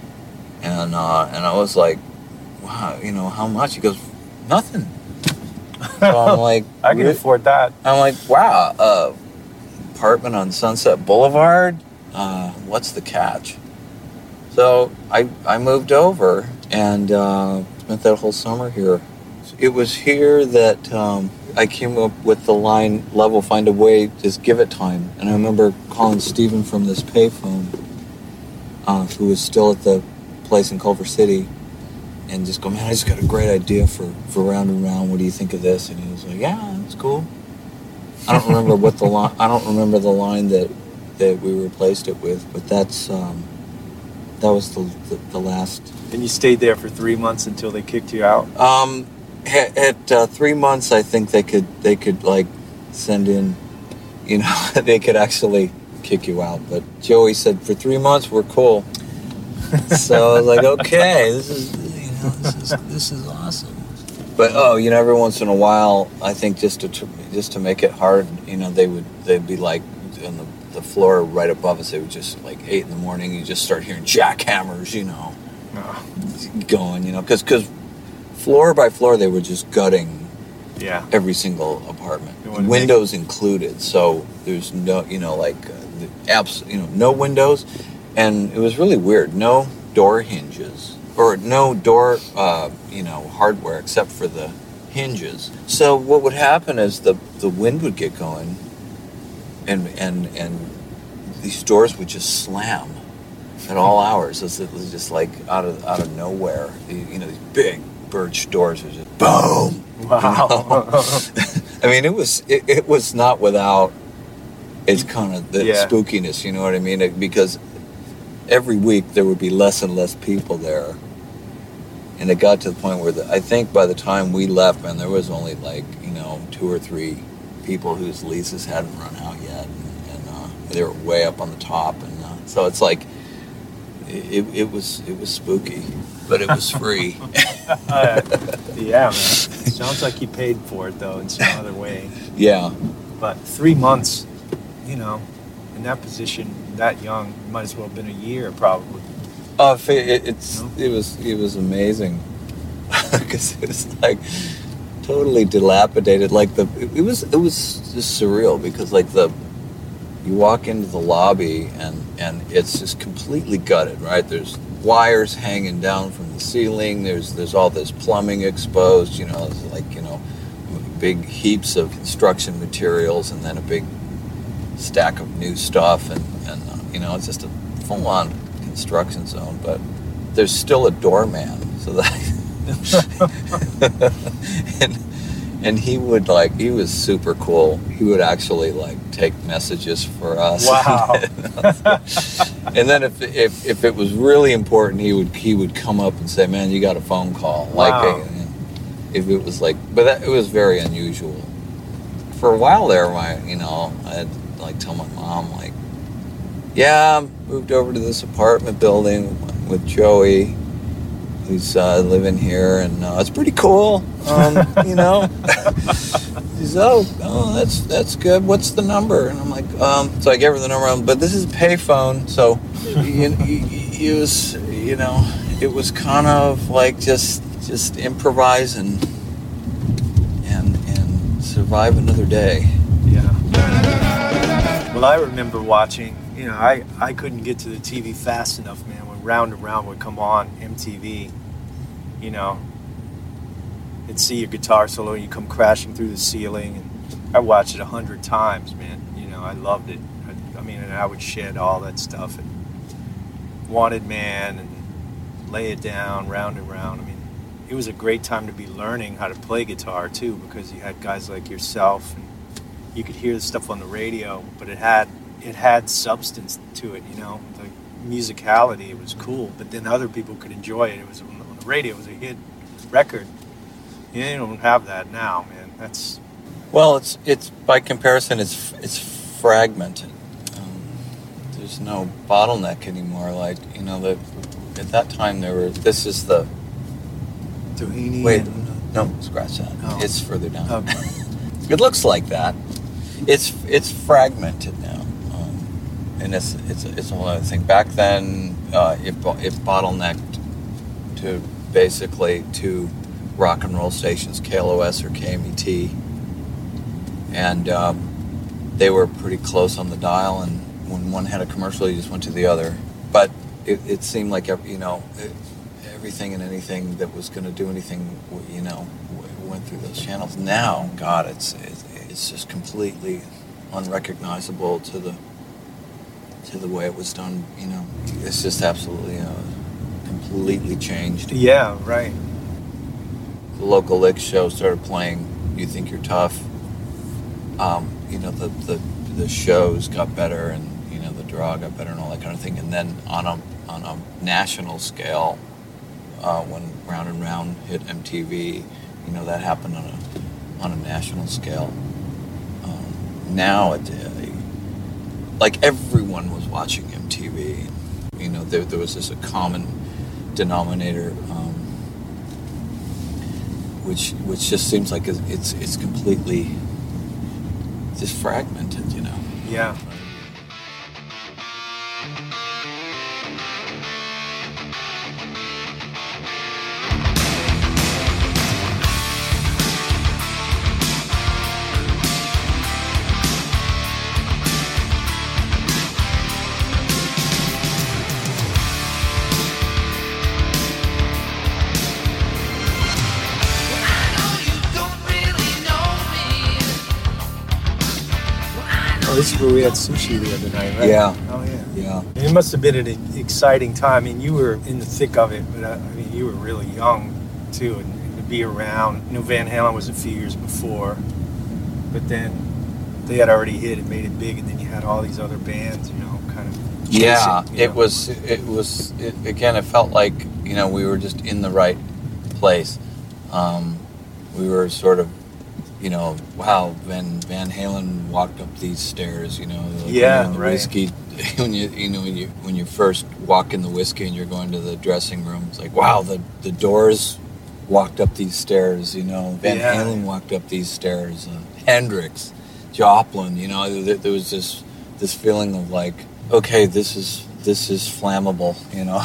and uh, and I was like, wow, you know, how much? He goes, nothing. So I'm like, I can afford that. I'm like, wow, uh, apartment on Sunset Boulevard, uh, what's the catch? So I I moved over and uh, spent that whole summer here. It was here that um, I came up with the line, love will find a way, just give it time. And I remember calling Stephen from this payphone, uh, who was still at the place in Culver City, and just go, man, I just got a great idea for, for Round and Round. What do you think of this? And he was like, yeah, that's cool. I don't remember what the line. I don't remember the line that that we replaced it with, but that's um, that was the, the the last. And you stayed there for three months until they kicked you out. Um, at, at uh, three months, I think they could they could like send in, you know, they could actually kick you out. But Joey said for three months we're cool. So I was like, okay, this is you know this is this is awesome. But oh, you know, every once in a while, I think just to just to make it hard, you know, they would they'd be like on the, the floor right above us. It would just like eight in the morning. You just start hearing jackhammers, you know, oh. going, you know, because because floor by floor they were just gutting, yeah, every single apartment, windows make... included. So there's no, you know, like uh, the apps, you know, no windows, and it was really weird. No door hinges. or no door, uh, you know, hardware except for the hinges. So what would happen is the the wind would get going, and and and these doors would just slam at all hours. It was just like out of out of nowhere. You know, these big birch doors would just boom. Wow. You know? I mean, it was it, it was not without its kind of the Yeah. spookiness. You know what I mean? It- because every week there would be less and less people there, and it got to the point where the, I think by the time we left, man, there was only like you know two or three people whose leases hadn't run out yet, and, and uh, they were way up on the top, and uh, so it's like it, it was it was spooky, but it was free. Uh, yeah, man. Sounds like you paid for it though in some other way. Yeah, But three months, you know, in that position, that young, might as well have been a year probably. uh, it, it's No? it was it was amazing because it was like totally dilapidated. Like the it, it was it was just surreal because like the you walk into the lobby and and it's just completely gutted. Right, there's wires hanging down from the ceiling. There's there's all this plumbing exposed. You know, it's like you know, big heaps of construction materials, and then a big stack of new stuff, and and uh, you know, it's just a full on construction zone. But there's still a doorman, so that and and he would like he was super cool. He would actually like take messages for us. Wow. And then if, if if it was really important, he would he would come up and say, "Man, you got a phone call." Like Wow. uh, if it was like, but that, it was very unusual. For a while there, my you know, I'd like tell my mom like, "Yeah, I moved over to this apartment building with Joey, who's uh, living here, and uh, it's pretty cool." Um, you know. She's, oh, oh, that's that's good. What's the number? And I'm like, um, so I gave her the number, but this is a payphone, so you, you, you was, you know, it was kind of like just just improvise and and and survive another day. Yeah. Well, I remember watching, you know, I, I couldn't get to the T V fast enough, man, when Round and Round would come on M T V, you know, and see your guitar solo, and you come crashing through the ceiling, and I watched it a hundred times, man, you know, I loved it. I, I mean, and I would shed all that stuff, and Wanted Man, and Lay It Down, Round and Round. I mean, it was a great time to be learning how to play guitar, too, because you had guys like yourself, and you could hear the stuff on the radio, but it had it had substance to it, you know, the musicality. It was cool, but then other people could enjoy it. It was on the, on the radio. It was a hit record. You don't have that now, man. That's Well, it's it's by comparison, it's it's fragmented. Um, there's no bottleneck anymore. Like you know, the at that time there were. This is the. Doheny. Wait, and, no, scratch that. Oh. It's further down. Okay. It looks like that. It's it's fragmented now, um, and it's it's it's a whole other thing. Back then, uh, it bo- it bottlenecked to basically two rock and roll stations, K L O S or K M E T, and um, they were pretty close on the dial. And when one had a commercial, you just went to the other. But it, it seemed like every, you know. It, everything and anything that was going to do anything, you know, went through those channels. Now, God, it's it's, it's just completely unrecognizable to the to the way it was done. You know, it's just absolutely uh, completely changed. Yeah, right. The local lick show started playing "You Think You're Tough." Um, you know, the, the the shows got better, and you know, the draw got better, and all that kind of thing. And then on a on a national scale. Uh, when Round and Round hit M T V, you know, that happened on a on a national scale. Um, now, it, uh, like everyone was watching M T V. You know, there there was just a common denominator, um, which which just seems like it's it's completely just fragmented. You know. Yeah. this is where we had sushi the other night, right? Yeah. Oh, yeah. Yeah. It must have been an exciting time. I mean, you were in the thick of it, but uh, I mean, you were really young, too, and, and to be around. You know, Van Halen was a few years before, but then they had already hit and made it big, and then you had all these other bands, you know, kind of chasing, Yeah, you it know. was, it was, it, again, it felt like, you know, we were just in the right place. Um, we were sort of, you know, wow, Van Van Halen walked up these stairs, you know, like Yeah, when the right. whiskey, when you, you know, when you, when you first walk in the whiskey and you're going to the dressing room, it's like, wow, the, the Doors walked up these stairs, you know, Van Yeah. Halen walked up these stairs, uh, Hendrix, Joplin, you know, there, there was this, this feeling of like, okay, this is, this is flammable, you know.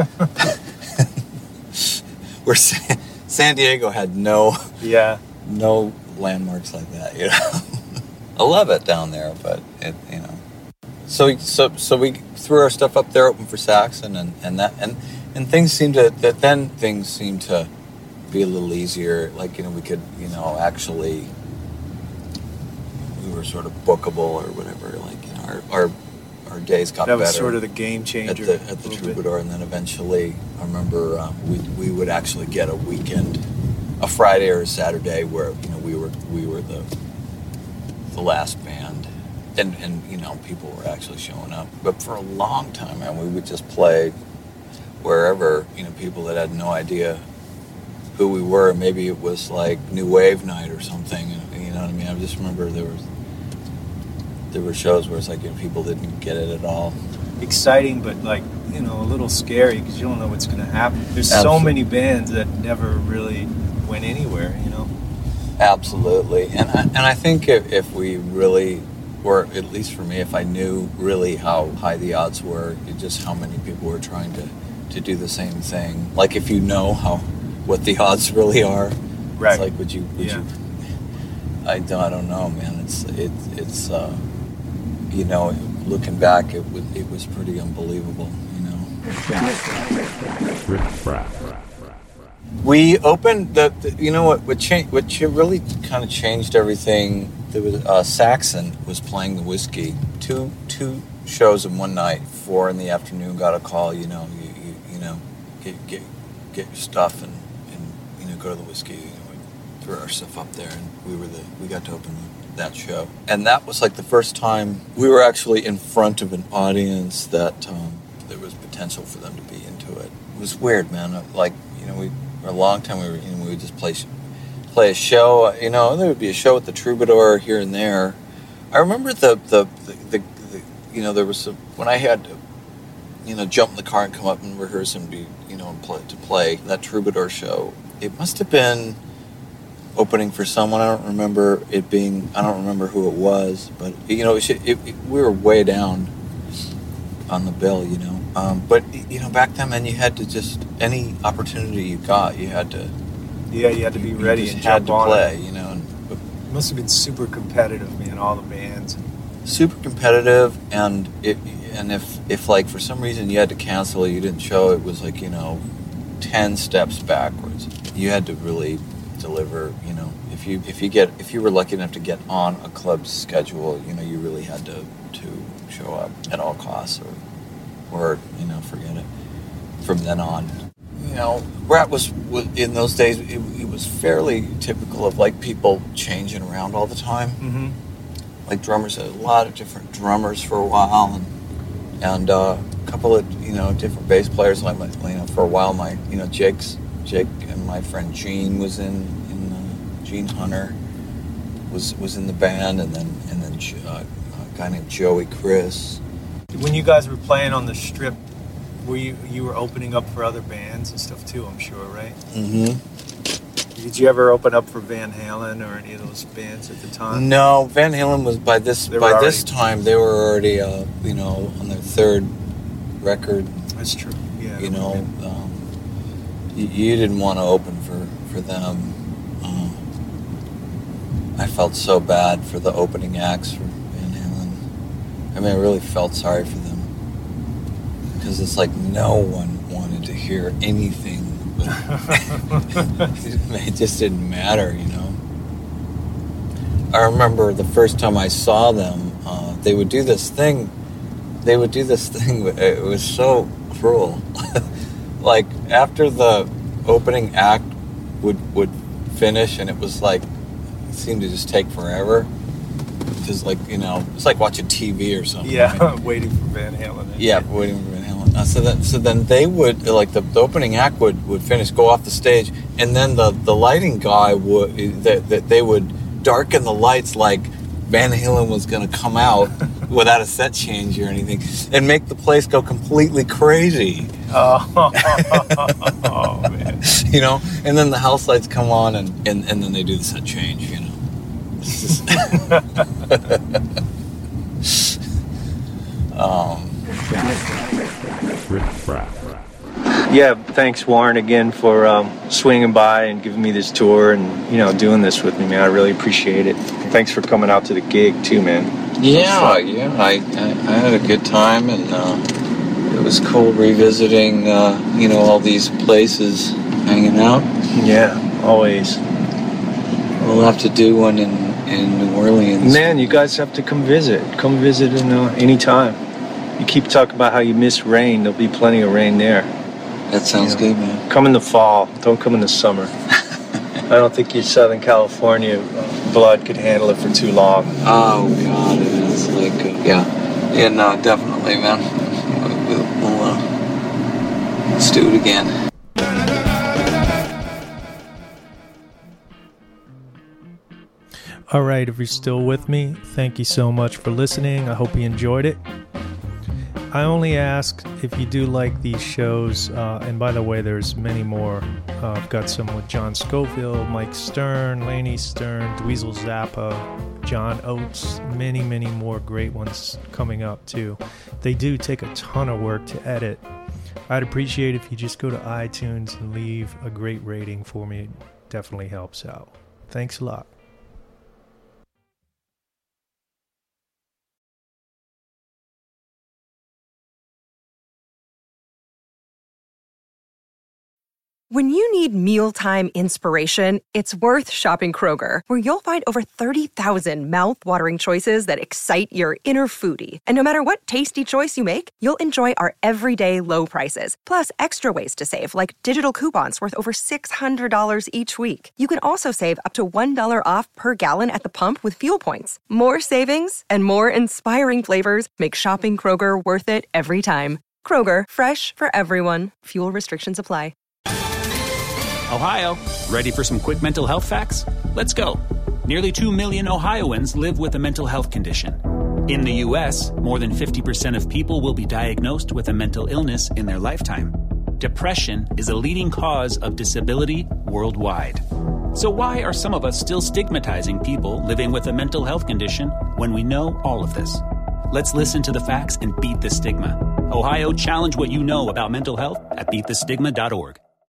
Where San, San Diego had no, Yeah. no landmarks like that, you know. I love it down there, but it, you know. So, so, so we threw our stuff up there, open for Saxon, and, and that, and, and things seemed to, that then things seemed to be a little easier. Like, you know, we could, you know, actually, we were sort of bookable or whatever. Like, you know, our, our, our days got That better. was sort of the game changer. At the, a at the little bit. Troubadour, and then eventually, I remember um, we we would actually get a weekend, a Friday or a Saturday, where you know we were we were the the last band, and and you know people were actually showing up. But for a long time, man, we would just play wherever, you know, people that had no idea who we were. Maybe it was like New Wave night or something. You know what I mean? I just remember there was there were shows where it's like, you know, people didn't get it at all. Exciting, but like, you know, a little scary because you don't know what's going to happen. There's so Absolutely. many bands that never really went anywhere, you know. Absolutely, and I, and I think if, if we really, or at least for me, if I knew really how high the odds were, it just how many people were trying to, to do the same thing. Like if you know how what the odds really are, Right. it's like would you would Yeah. you? I don't, I don't know, man. It's it it's uh, you know, looking back, it was it was pretty unbelievable, you know. We opened the, the you know what what changed what cha- really kind of changed everything. There was uh, Saxon was playing the Whiskey, two two shows in one night. Four in the afternoon, got a call. You know, you you, you know, get get get your stuff and, and you know go to the Whiskey. You know, we threw our stuff up there, and we were the we got to open that show. And that was like the first time we were actually in front of an audience that um, there was potential for them to be into it. It was weird, man. Like, you know, we for a long time we were, you know, we would just play play a show. You know, there would be a show at the Troubadour here and there. I remember the the, the, the, the you know, there was a, when I had to, you know, jump in the car and come up and rehearse and be, you know, and play, to play that Troubadour show. It must have been opening for someone. I don't remember it being, I don't remember who it was, but, you know, it, it, it, we were way down on the bill, you know. Um, but, you know, back then, man, you had to just, any opportunity you got, you had to, Yeah, you had to be you ready just and had jump to on play, it. you know. And, but It must have been super competitive, man, all the bands. super competitive, and it, and if, if, like, for some reason you had to cancel, you didn't show, it was like, you know, ten steps backwards. You had to really deliver, you know. If you if you get if you were lucky enough to get on a club's schedule, you know, you really had to, to show up at all costs, or or you know, forget it from then on. You know, Rat was, was in those days, it, it was fairly typical of like people changing around all the time. Mm-hmm. Like drummers, had a lot of different drummers for a while, and and uh, a couple of, you know, different bass players. Like my, you know, for a while, my, you know, Jake's Jake and my friend Gene was in in uh, Gene Hunter was was in the band, and then and then uh, a guy named Joey Chris. When you guys were playing on the Strip, were you you were opening up for other bands and stuff too, I'm sure, right? Mm-hmm. Did you ever open up for Van Halen or any of those bands at the time? No, Van Halen was by this They were by this already- time they were already uh, you know, on their third record. That's true. Yeah. You know, um, you, you didn't want to open for for them. Uh, I felt so bad for the opening acts for Van Halen. I mean, I really felt sorry for them because it's like no one wanted to hear anything. But it just didn't matter, you know. I remember the first time I saw them, uh, they would do this thing. They would do this thing. It was so cruel. Like after the opening act would would finish, and it was like it seemed to just take forever. Because like you know, it's like watching T V or something. Yeah, right? waiting for Van Halen. Yeah, waiting for Van Halen. Uh, so then, so then they would like the, the opening act would, would finish, go off the stage, and then the, the lighting guy would that that they would darken the lights like Van Halen was going to come out without a set change or anything, and make the place go completely crazy. Oh, oh man! You know, and then the house lights come on, and, and, and then they do the set change. You know. um, yeah, thanks Warren again for um, swinging by and giving me this tour and you know doing this with me, man. I really appreciate it. Thanks for coming out to the gig too, man. Yeah, yeah, I, I I had a good time, and uh, it was cool revisiting uh, you know all these places, hanging out. Yeah, always. We'll have to do one in, in New Orleans. Man, you guys have to come visit. Come visit in, uh, anytime. You keep talking about how you miss rain. There'll be plenty of rain there. That sounds you know, good, man. Come in the fall. Don't come in the summer. I don't think your Southern California blood could handle it for too long. Oh, God, it is like, uh, yeah. Yeah, no, definitely, man. We'll, we'll uh, let's do it again. All right, if you're still with me, thank you so much for listening. I hope you enjoyed it. I only ask if you do like these shows, uh, and by the way, there's many more. Uh, I've got some with John Scofield, Mike Stern, Lainey Stern, Dweezil Zappa, John Oates, many, many more great ones coming up too. They do take a ton of work to edit. I'd appreciate if you just go to iTunes and leave a great rating for me. It definitely helps out. Thanks a lot. When you need mealtime inspiration, it's worth shopping Kroger, where you'll find over thirty thousand mouth-watering choices that excite your inner foodie. And no matter what tasty choice you make, you'll enjoy our everyday low prices, plus extra ways to save, like digital coupons worth over six hundred dollars each week. You can also save up to one dollar off per gallon at the pump with fuel points. More savings and more inspiring flavors make shopping Kroger worth it every time. Kroger, fresh for everyone. Fuel restrictions apply. Ohio, ready for some quick mental health facts? Let's go. Nearly two million Ohioans live with a mental health condition. In the U S, more than fifty percent of people will be diagnosed with a mental illness in their lifetime. Depression is a leading cause of disability worldwide. So why are some of us still stigmatizing people living with a mental health condition when we know all of this? Let's listen to the facts and beat the stigma. Ohio, challenge what you know about mental health at beat the stigma dot org.